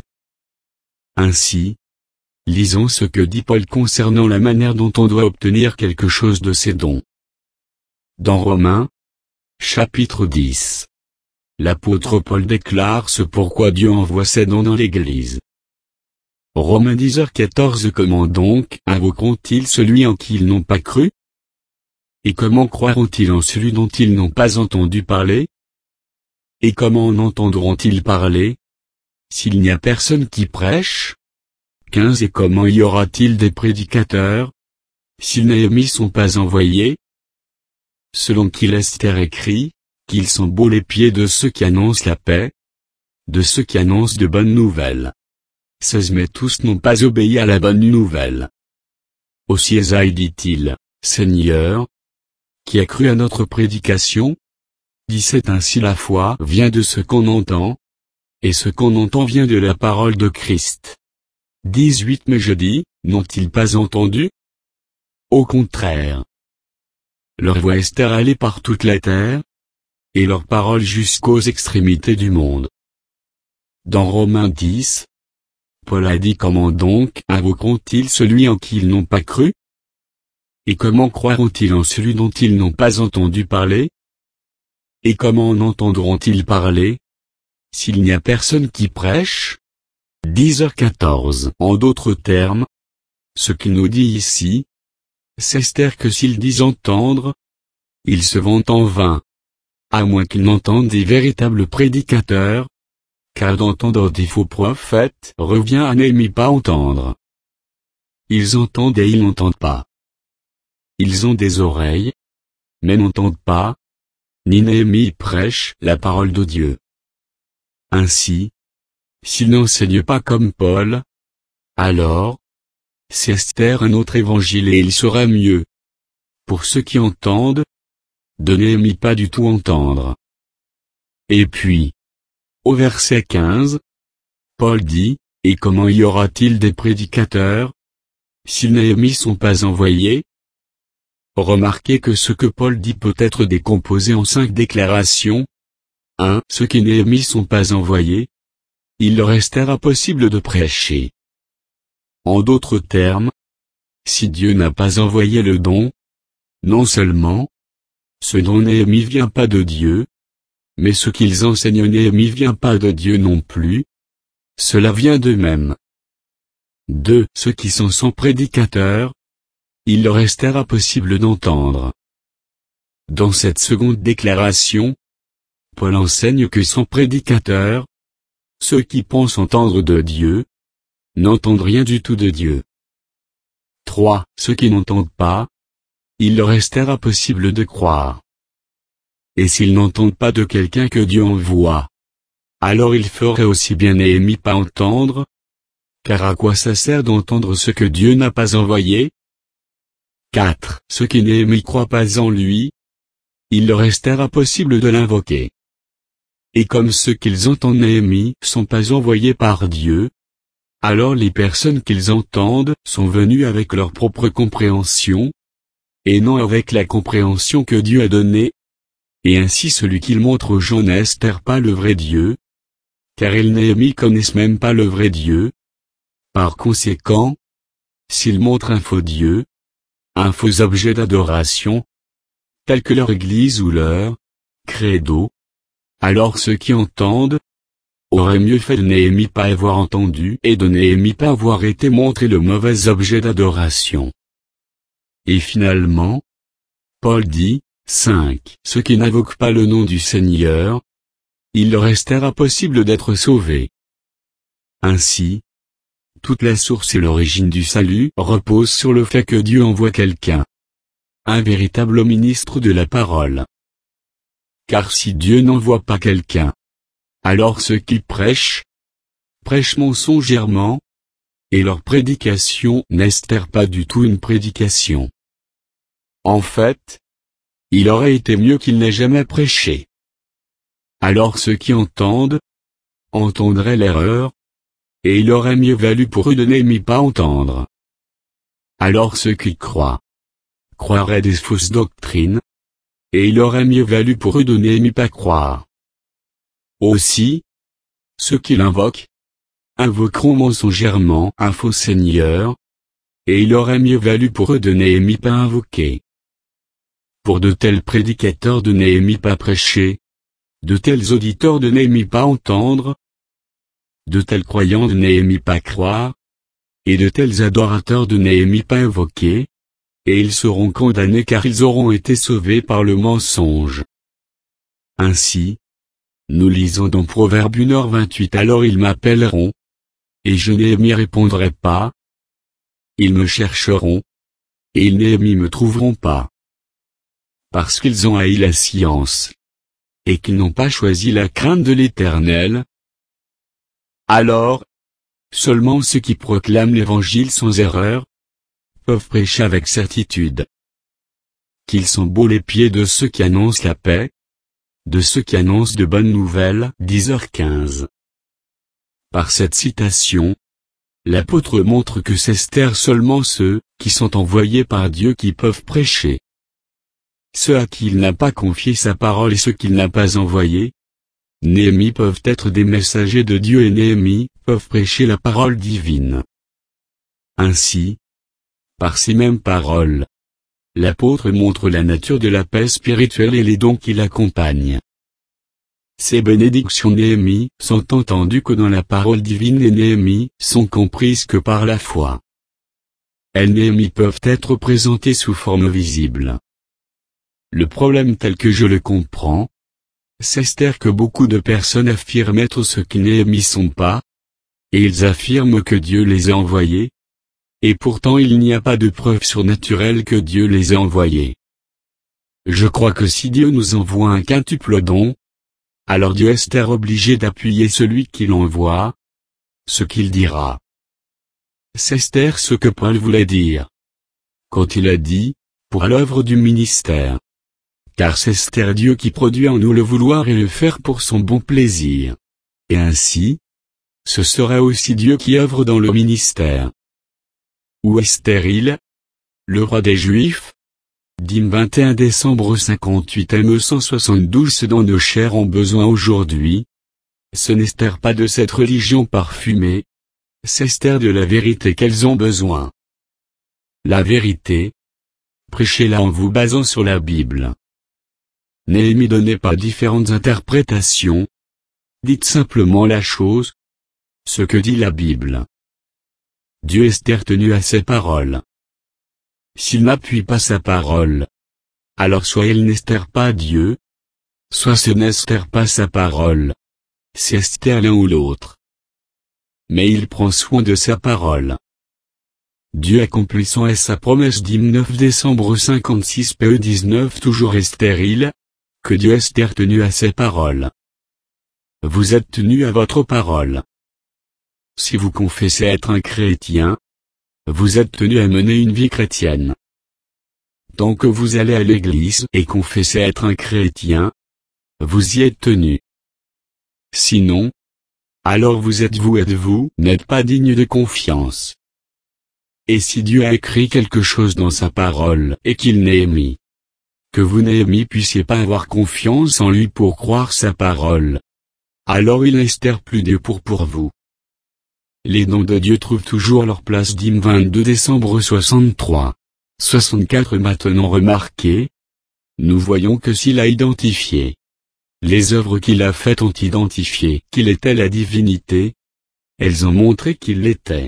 Ainsi, lisons ce que dit Paul concernant la manière dont on doit obtenir quelque chose de ces dons. Dans Romains, chapitre dix. L'apôtre Paul déclare ce pourquoi Dieu envoie ces dons dans l'Église. Romains dix heures quatorze Comment donc invoqueront-ils celui en qui ils n'ont pas cru? Et comment croiront-ils en celui dont ils n'ont pas entendu parler? Et comment en entendront-ils parler, s'il n'y a personne qui prêche? quinze Et comment y aura-t-il des prédicateurs, s'ils n'y sont pas envoyés? Selon qu'il Esther écrit, qu'ils sont beaux les pieds de ceux qui annoncent la paix, de ceux qui annoncent de bonnes nouvelles. seize Mais tous n'ont pas obéi à la bonne nouvelle. Aussi Ésaïe dit-il, Seigneur, qui a cru à notre prédication? dix-sept Ainsi la foi vient de ce qu'on entend, et ce qu'on entend vient de la parole de Christ. dix-huit Mais je dis, n'ont-ils pas entendu? Au contraire. Leur voix est allée par toute la terre, et leur parole jusqu'aux extrémités du monde. Dans Romains dix, Paul a dit comment donc invoqueront-ils celui en qui ils n'ont pas cru? Et comment croiront-ils en celui dont ils n'ont pas entendu parler? Et comment en entendront-ils parler, s'il n'y a personne qui prêche? dix heures quatorze En d'autres termes, ce qu'il nous dit ici, c'est Esther que s'ils disent entendre, ils se vantent en vain. À moins qu'ils n'entendent des véritables prédicateurs, car d'entendre des faux prophètes revient à n'aimer pas entendre. Ils entendent et ils n'entendent pas. Ils ont des oreilles, mais n'entendent pas, ni Néhémie prêche la parole de Dieu. Ainsi, s'ils n'enseignent pas comme Paul, alors, c'est Esther un autre évangile et il sera mieux. Pour ceux qui entendent, de Néhémie pas du tout entendre. Et puis, au verset quinze, Paul dit, et comment y aura-t-il des prédicateurs, si Néhémie sont pas envoyés? Remarquez que ce que Paul dit peut être décomposé en cinq déclarations. un Ceux qui Néhémie sont pas envoyés, il leur restera possible de prêcher. En d'autres termes, si Dieu n'a pas envoyé le don, non seulement, ce dont Néhémie vient pas de Dieu, mais ce qu'ils enseignent Néhémie vient pas de Dieu non plus, cela vient d'eux-mêmes. deux Ceux qui sont sans prédicateur, il leur restera possible d'entendre. Dans cette seconde déclaration, Paul enseigne que sans prédicateur, ceux qui pensent entendre de Dieu, n'entendent rien du tout de Dieu. trois Ceux qui n'entendent pas, il leur restera possible de croire. Et s'ils n'entendent pas de quelqu'un que Dieu envoie, alors il ferait aussi bien Néhémie pas entendre, car à quoi ça sert d'entendre ce que Dieu n'a pas envoyé? quatre Ceux qui Néhémie croient pas en lui, il leur restera possible de l'invoquer. Et comme ceux qu'ils entendent Néhémie sont pas envoyés par Dieu, alors les personnes qu'ils entendent sont venues avec leur propre compréhension, et non avec la compréhension que Dieu a donnée, et ainsi celui qu'ils montrent aux gens n'espère pas le vrai Dieu, car ils Néhémie connaissent même pas le vrai Dieu. Par conséquent, s'ils montrent un faux Dieu, un faux objet d'adoration, tel que leur église ou leur credo, alors ceux qui entendent auraient mieux fait de Néhémie pas avoir entendu et de Néhémie pas avoir été montré le mauvais objet d'adoration. Et finalement, Paul dit, cinq Ceux qui n'invoquent pas le nom du Seigneur, il leur restera possible d'être sauvés. Ainsi, toute la source et l'origine du salut reposent sur le fait que Dieu envoie quelqu'un. Un véritable ministre de la parole. Car si Dieu n'envoie pas quelqu'un, alors ceux qui prêchent, prêchent mensongèrement, et leur prédication n'est pas du tout une prédication. En fait, il aurait été mieux qu'ils n'aient jamais prêché. Alors ceux qui entendent, entendraient l'erreur, et il aurait mieux valu pour eux de n'aimer pas entendre. Alors ceux qui croient, croiraient des fausses doctrines, et il aurait mieux valu pour eux de n'aimer pas croire. Aussi, ceux qui l'invoquent, invoqueront mensongèrement un faux Seigneur, et il aurait mieux valu pour eux de n'aimer pas invoquer. Pour de tels prédicateurs de n'aimer pas prêcher, de tels auditeurs de n'aimer pas entendre, de tels croyants de n'aimer pas croire, et de tels adorateurs de n'aimer pas invoquer, et ils seront condamnés car ils auront été sauvés par le mensonge. Ainsi, nous lisons dans Proverbe une heure vingt-huit alors ils m'appelleront, et je n'y répondrai pas. Ils me chercheront, et ils n'y me trouveront pas. Parce qu'ils ont haï la science, et qu'ils n'ont pas choisi la crainte de l'Éternel. Alors, seulement ceux qui proclament l'Évangile sans erreur, peuvent prêcher avec certitude. Qu'ils sont beaux les pieds de ceux qui annoncent la paix, de ceux qui annoncent de bonnes nouvelles, dix heures quinze. Par cette citation, l'apôtre montre que c'est seulement ceux qui sont envoyés par Dieu qui peuvent prêcher. Ceux à qui il n'a pas confié sa parole et ceux qu'il n'a pas envoyés, Néhémie peuvent être des messagers de Dieu et Néhémie peuvent prêcher la parole divine. Ainsi, par ces mêmes paroles, l'apôtre montre la nature de la paix spirituelle et les dons qui l'accompagnent. Ces bénédictions Néhémie sont entendues que dans la parole divine et Néhémie sont comprises que par la foi. Elles Néhémie peuvent être présentées sous forme visible. Le problème tel que je le comprends, c'est que beaucoup de personnes affirment être ce qu'ils Néhémie sont pas, et ils affirment que Dieu les a envoyés, et pourtant il n'y a pas de preuve surnaturelle que Dieu les a envoyés. Je crois que si Dieu nous envoie un quintuple don, alors Dieu est obligé d'appuyer celui qui l'envoie, ce qu'il dira. C'est ce que Paul voulait dire, quand il a dit, pour l'œuvre du ministère. Car c'est Dieu qui produit en nous le vouloir et le faire pour son bon plaisir. Et ainsi, ce serait aussi Dieu qui œuvre dans le ministère. Où est stérile, le roi des Juifs? Dîme vingt et un décembre cinquante-huit M cent soixante-douze Ce dont nos chairs ont besoin aujourd'hui, ce n'est pas de cette religion parfumée, c'est de la vérité qu'elles ont besoin. La vérité, prêchez-la en vous basant sur la Bible. Néhémie donnait pas différentes interprétations. Dites simplement la chose, ce que dit la Bible. Dieu est tenu à ses paroles. S'il n'appuie pas sa parole, alors soit il n'est pas Dieu, soit ce n'est pas sa parole. C'est l'un ou l'autre. Mais il prend soin de sa parole. Dieu accomplissant est sa promesse d'hymne neuf décembre cinquante-six P E dix-neuf toujours est stérile, que Dieu est tenu à ses paroles. Vous êtes tenu à votre parole. Si vous confessez être un chrétien, vous êtes tenu à mener une vie chrétienne. Tant que vous allez à l'église et confessez être un chrétien, vous y êtes tenu. Sinon, alors vous êtes vous êtes-vous n'êtes pas digne de confiance. Et si Dieu a écrit quelque chose dans sa parole et qu'il Néhémie, que vous Néhémie puissiez pas avoir confiance en lui pour croire sa parole, alors il n'est plus Dieu pour pour vous. Les dons de Dieu trouvent toujours leur place d'hymne vingt-deux décembre soixante-trois. soixante-quatre Maintenant remarquez, nous voyons que s'il a identifié, les œuvres qu'il a faites ont identifié qu'il était la divinité, elles ont montré qu'il l'était.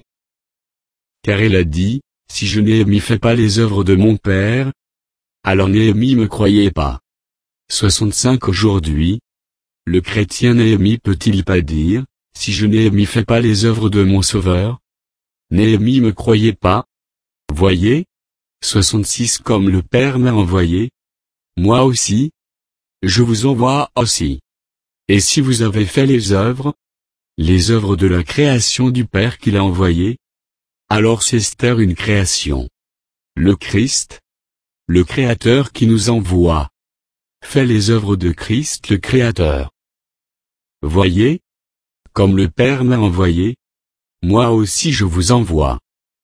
Car il a dit, si je Néhémie fais pas les œuvres de mon Père, alors Néhémie me croyait pas. soixante-cinq Aujourd'hui, le chrétien Néhémie peut-il pas dire, si je Néhémie fais pas les œuvres de mon Sauveur, Néhémie me croyez pas. Voyez, soixante-six Comme le Père m'a envoyé, moi aussi, je vous envoie aussi. Et si vous avez fait les œuvres, les œuvres de la création du Père qui l'a envoyé, alors c'est Esther une création. Le Christ, le Créateur qui nous envoie, fait les œuvres de Christ le Créateur. Voyez, comme le Père m'a envoyé, moi aussi je vous envoie.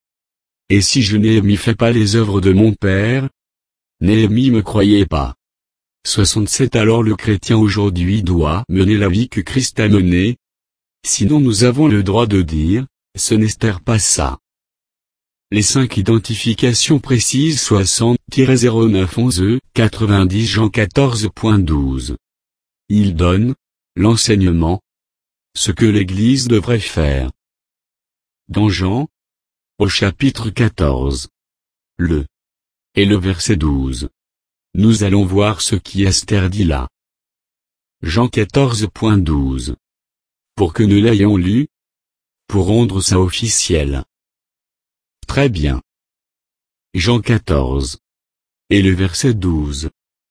Et si je Néhémie fais pas les œuvres de mon Père, Néhémie me croyez pas. soixante-sept Alors le chrétien aujourd'hui doit mener la vie que Christ a menée, sinon nous avons le droit de dire, ce n'est pas ça. Les cinq identifications précises soixante zéro neuf onze quatre-vingt-dix Jean quatorze point douze. Il donne, l'enseignement, ce que l'Église devrait faire. Dans Jean, au chapitre quatorze, le et le verset douze. Nous allons voir ce qu'Esther dit là. Jean quatorze point douze. Pour que nous l'ayons lu, pour rendre ça officiel. Très bien. Jean quatorze. Et le verset douze.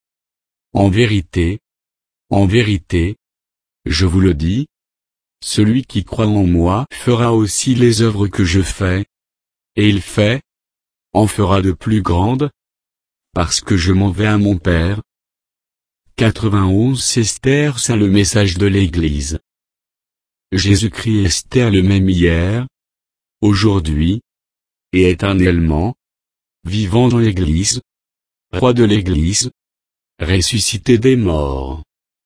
En vérité, en vérité, je vous le dis, celui qui croit en moi fera aussi les œuvres que je fais, et il fait, en fera de plus grandes, parce que je m'en vais à mon Père. quatre-vingt-onze Esther, c'est le message de l'Église. Jésus-Christ est Esther le même hier, aujourd'hui, et éternellement, vivant dans l'Église, roi de l'Église, ressuscité des morts.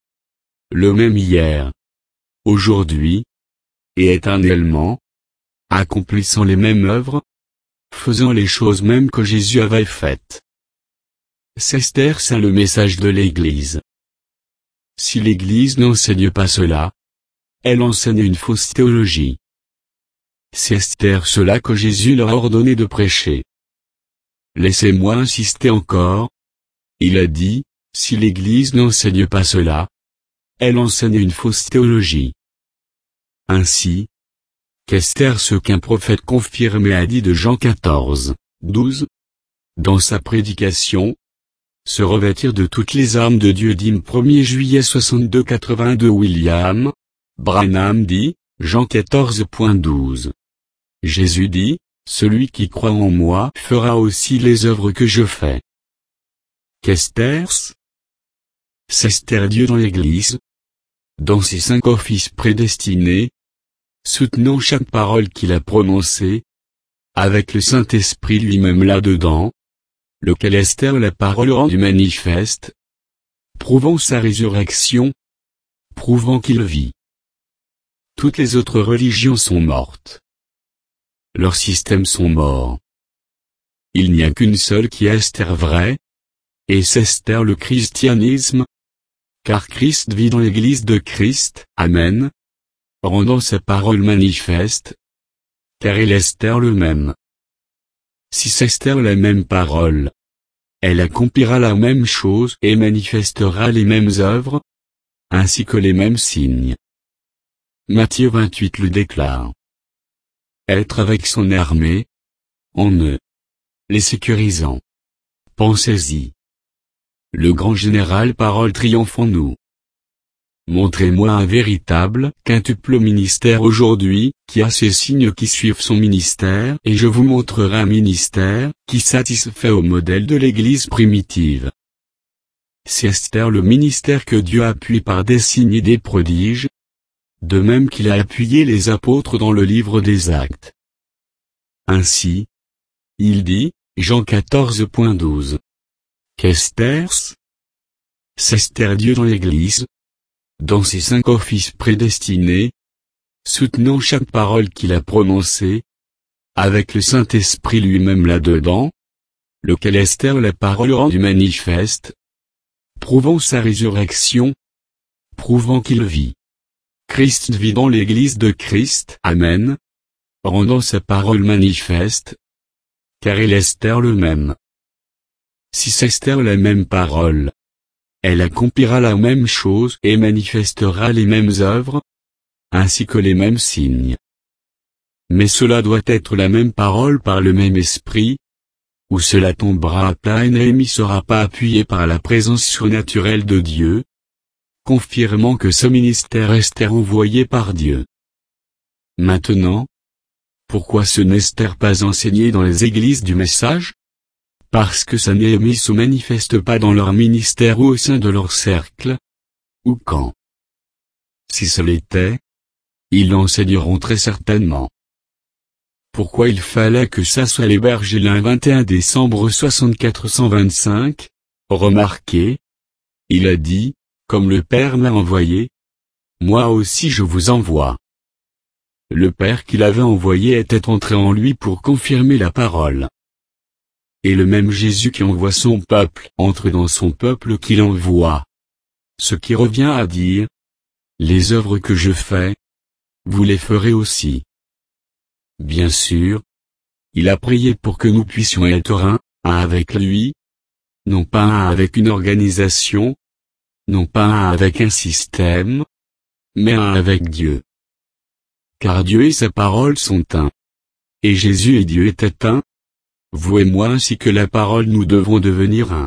Le même hier, aujourd'hui, et éternellement, accomplissant les mêmes œuvres, faisant les choses mêmes que Jésus avait faites. C'est Esther, c'est le message de l'Église. Si l'Église n'enseigne pas cela, elle enseigne une fausse théologie. C'est Esther cela que Jésus leur a ordonné de prêcher. Laissez-moi insister encore. Il a dit, si l'Église n'enseigne pas cela, elle enseigne une fausse théologie. Ainsi, qu'Esther ce qu'un prophète confirmé a dit de Jean quatorze, douze, dans sa prédication, se revêtir de toutes les armes de Dieu dit premier juillet soixante-deux quatre-vingt-deux William Branham dit, Jean quatorze point douze. Jésus dit, celui qui croit en moi fera aussi les œuvres que je fais. Qu'Esther? C'est Esther Dieu dans l'Église, dans ses cinq offices prédestinés, soutenant chaque parole qu'il a prononcée, avec le Saint-Esprit lui-même là-dedans, lequel Esther la parole rendue manifeste, prouvant sa résurrection, prouvant qu'il vit. Toutes les autres religions sont mortes. Leurs systèmes sont morts. Il n'y a qu'une seule qui est Esther vraie, et c'est Esther le christianisme, car Christ vit dans l'Église de Christ, Amen, rendant sa parole manifeste, car il est Esther le même. Si c'est Esther la même parole, elle accomplira la même chose et manifestera les mêmes œuvres, ainsi que les mêmes signes. Matthieu vingt-huit le déclare. Être avec son armée, en eux, les sécurisant. Pensez-y. Le grand général parole triomphe en nous. Montrez-moi un véritable, quintuple ministère aujourd'hui, qui a ces signes qui suivent son ministère, et je vous montrerai un ministère, qui satisfait au modèle de l'Église primitive. C'est Esther le ministère que Dieu appuie par des signes et des prodiges, de même qu'il a appuyé les apôtres dans le livre des Actes. Ainsi, il dit, Jean quatorze point douze. Qu'Esther? C'est Esther Dieu dans l'Église, dans ses cinq offices prédestinés, soutenant chaque parole qu'il a prononcée, avec le Saint-Esprit lui-même là-dedans, lequel Esther la parole rendue manifeste, prouvant sa résurrection, prouvant qu'il vit. Christ vit dans l'Église de Christ, Amen, rendant sa parole manifeste, car il est Esther le même. Si c'est Esther la même parole, elle accomplira la même chose et manifestera les mêmes œuvres, ainsi que les mêmes signes. Mais cela doit être la même parole par le même esprit, ou cela tombera à plat et Néhémie sera pas appuyé par la présence surnaturelle de Dieu, confirmant que ce ministère est envoyé par Dieu. Maintenant, pourquoi ce n'est-il pas enseigné dans les églises du message? Parce que ça Néhémie se manifeste pas dans leur ministère ou au sein de leur cercle, ou quand. Si ce l'était, ils l'enseigneront très certainement. Pourquoi il fallait que ça soit les bergers le vingt et un décembre soixante-quatre cent vingt-cinq? Remarquez. Il a dit, comme le Père m'a envoyé, moi aussi je vous envoie. Le Père qu'il avait envoyé était entré en lui pour confirmer la parole. Et le même Jésus qui envoie son peuple entre dans son peuple qu'il envoie. Ce qui revient à dire, les œuvres que je fais, vous les ferez aussi. Bien sûr, il a prié pour que nous puissions être un, un avec lui, non pas un avec une organisation, non pas un avec un système, mais un avec Dieu. Car Dieu et sa parole sont un. Et Jésus et Dieu étaient un. Vous et moi ainsi que la parole nous devons devenir un.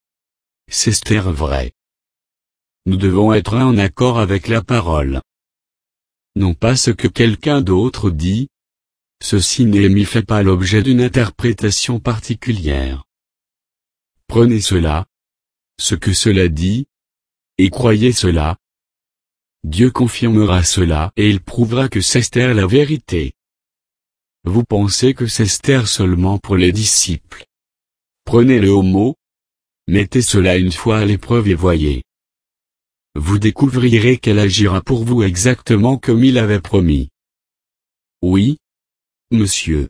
C'est vrai. Nous devons être un en accord avec la parole. Non pas ce que quelqu'un d'autre dit. Ceci Néhémie fait pas l'objet d'une interprétation particulière. Prenez cela, ce que cela dit, et croyez cela. Dieu confirmera cela et il prouvera que c'est la vérité. Vous pensez que c'est seulement pour les disciples. Prenez-le au mot. Mettez cela une fois à l'épreuve et voyez. Vous découvrirez qu'elle agira pour vous exactement comme il avait promis. Oui, monsieur.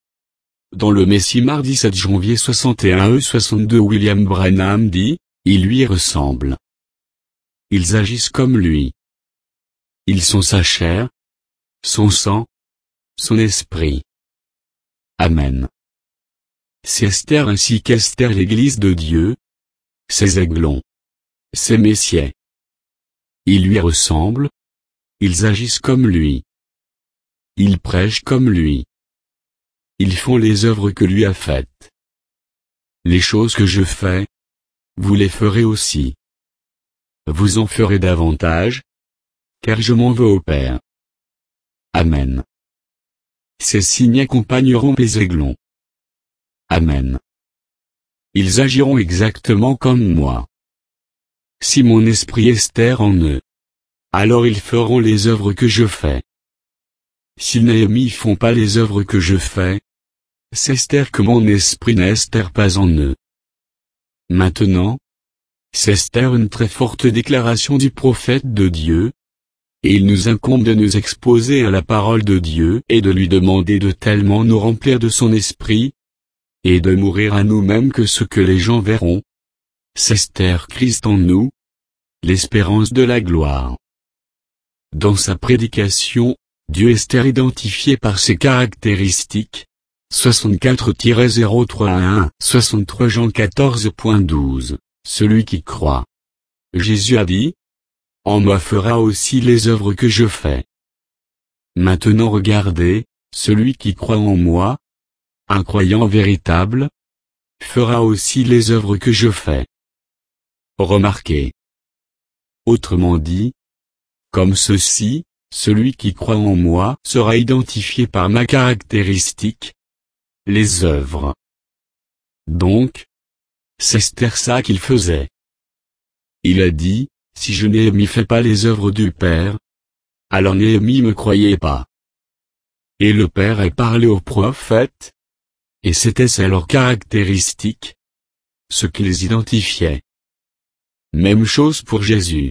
Dans le Messie mardi sept janvier soixante et un e soixante-deux William Branham dit, ils lui ressemblent. Ils agissent comme lui. Ils sont sa chair, son sang, son esprit. Amen. C'est Esther ainsi qu'Esther l'Église de Dieu, ses aiglons, ses messieurs. Ils lui ressemblent, ils agissent comme lui. Ils prêchent comme lui. Ils font les œuvres que lui a faites. Les choses que je fais, vous les ferez aussi. Vous en ferez davantage, car je m'en vais au Père. Amen. Ces signes accompagneront mes aiglons. Amen. Ils agiront exactement comme moi. Si mon esprit est en eux, alors ils feront les œuvres que je fais. Si Néhémie font pas les œuvres que je fais, c'est que mon esprit n'est pas en eux. Maintenant, c'est une très forte déclaration du prophète de Dieu, et il nous incombe de nous exposer à la parole de Dieu et de lui demander de tellement nous remplir de son esprit, et de mourir à nous-mêmes que ce que les gens verront. C'est Christ en nous, l'espérance de la gloire. Dans sa prédication, Dieu est identifié par ses caractéristiques. soixante-quatre zéro trois un, soixante-trois Jean quatorze point douze, celui qui croit. Jésus a dit, en moi fera aussi les œuvres que je fais. Maintenant regardez, celui qui croit en moi, un croyant véritable, fera aussi les œuvres que je fais. Remarquez. Autrement dit, comme ceci, celui qui croit en moi sera identifié par ma caractéristique, les œuvres. Donc, c'est ça qu'il faisait. Il a dit, si je Néhémie fais pas les œuvres du Père, alors Néhémie me croyait pas. Et le Père a parlé aux prophètes, et c'était ça leur caractéristique, ce qu'ils identifiaient. Même chose pour Jésus.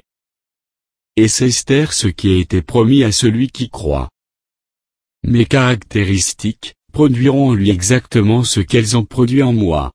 Et c'est ce qui a été promis à celui qui croit. Mes caractéristiques produiront en lui exactement ce qu'elles ont produit en moi.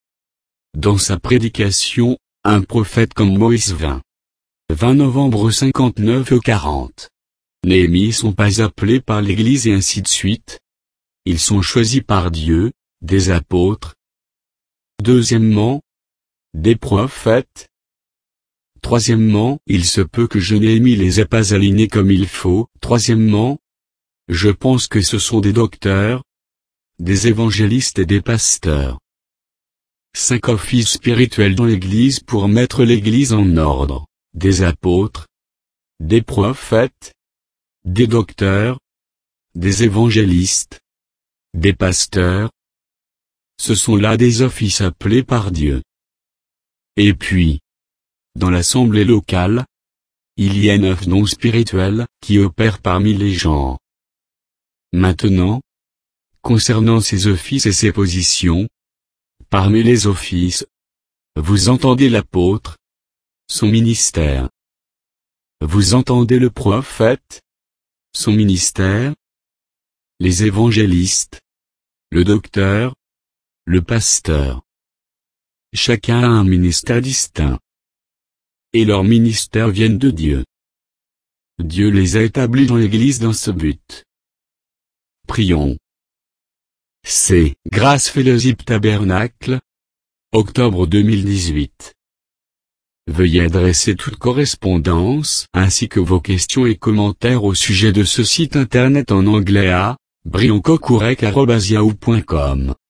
Dans sa prédication, un prophète comme Moïse vint. vingt novembre cinquante-neuf au quarante. Néhémie sont pas appelés par l'Église et ainsi de suite. Ils sont choisis par Dieu, des apôtres. Deuxièmement, des prophètes. Troisièmement, il se peut que je n'ai mis les ai pas alignés comme il faut. Troisièmement, je pense que ce sont des docteurs, des évangélistes et des pasteurs. Cinq offices spirituels dans l'Église pour mettre l'Église en ordre. Des apôtres, des prophètes, des docteurs, des évangélistes, des pasteurs. Ce sont là des offices appelés par Dieu. Et puis, dans l'assemblée locale, il y a neuf dons spirituels qui opèrent parmi les gens. Maintenant, concernant ces offices et ces positions, parmi les offices, vous entendez l'apôtre, son ministère. Vous entendez le prophète, son ministère, les évangélistes, le docteur, le pasteur. Chacun a un ministère distinct. Et leurs ministères viennent de Dieu. Dieu les a établis dans l'Église dans ce but. Prions. C'est Grace Fellowship Tabernacle, octobre deux mille dix-huit. Veuillez adresser toute correspondance ainsi que vos questions et commentaires au sujet de ce site internet en anglais à brioncocourec arobase yahoo point com.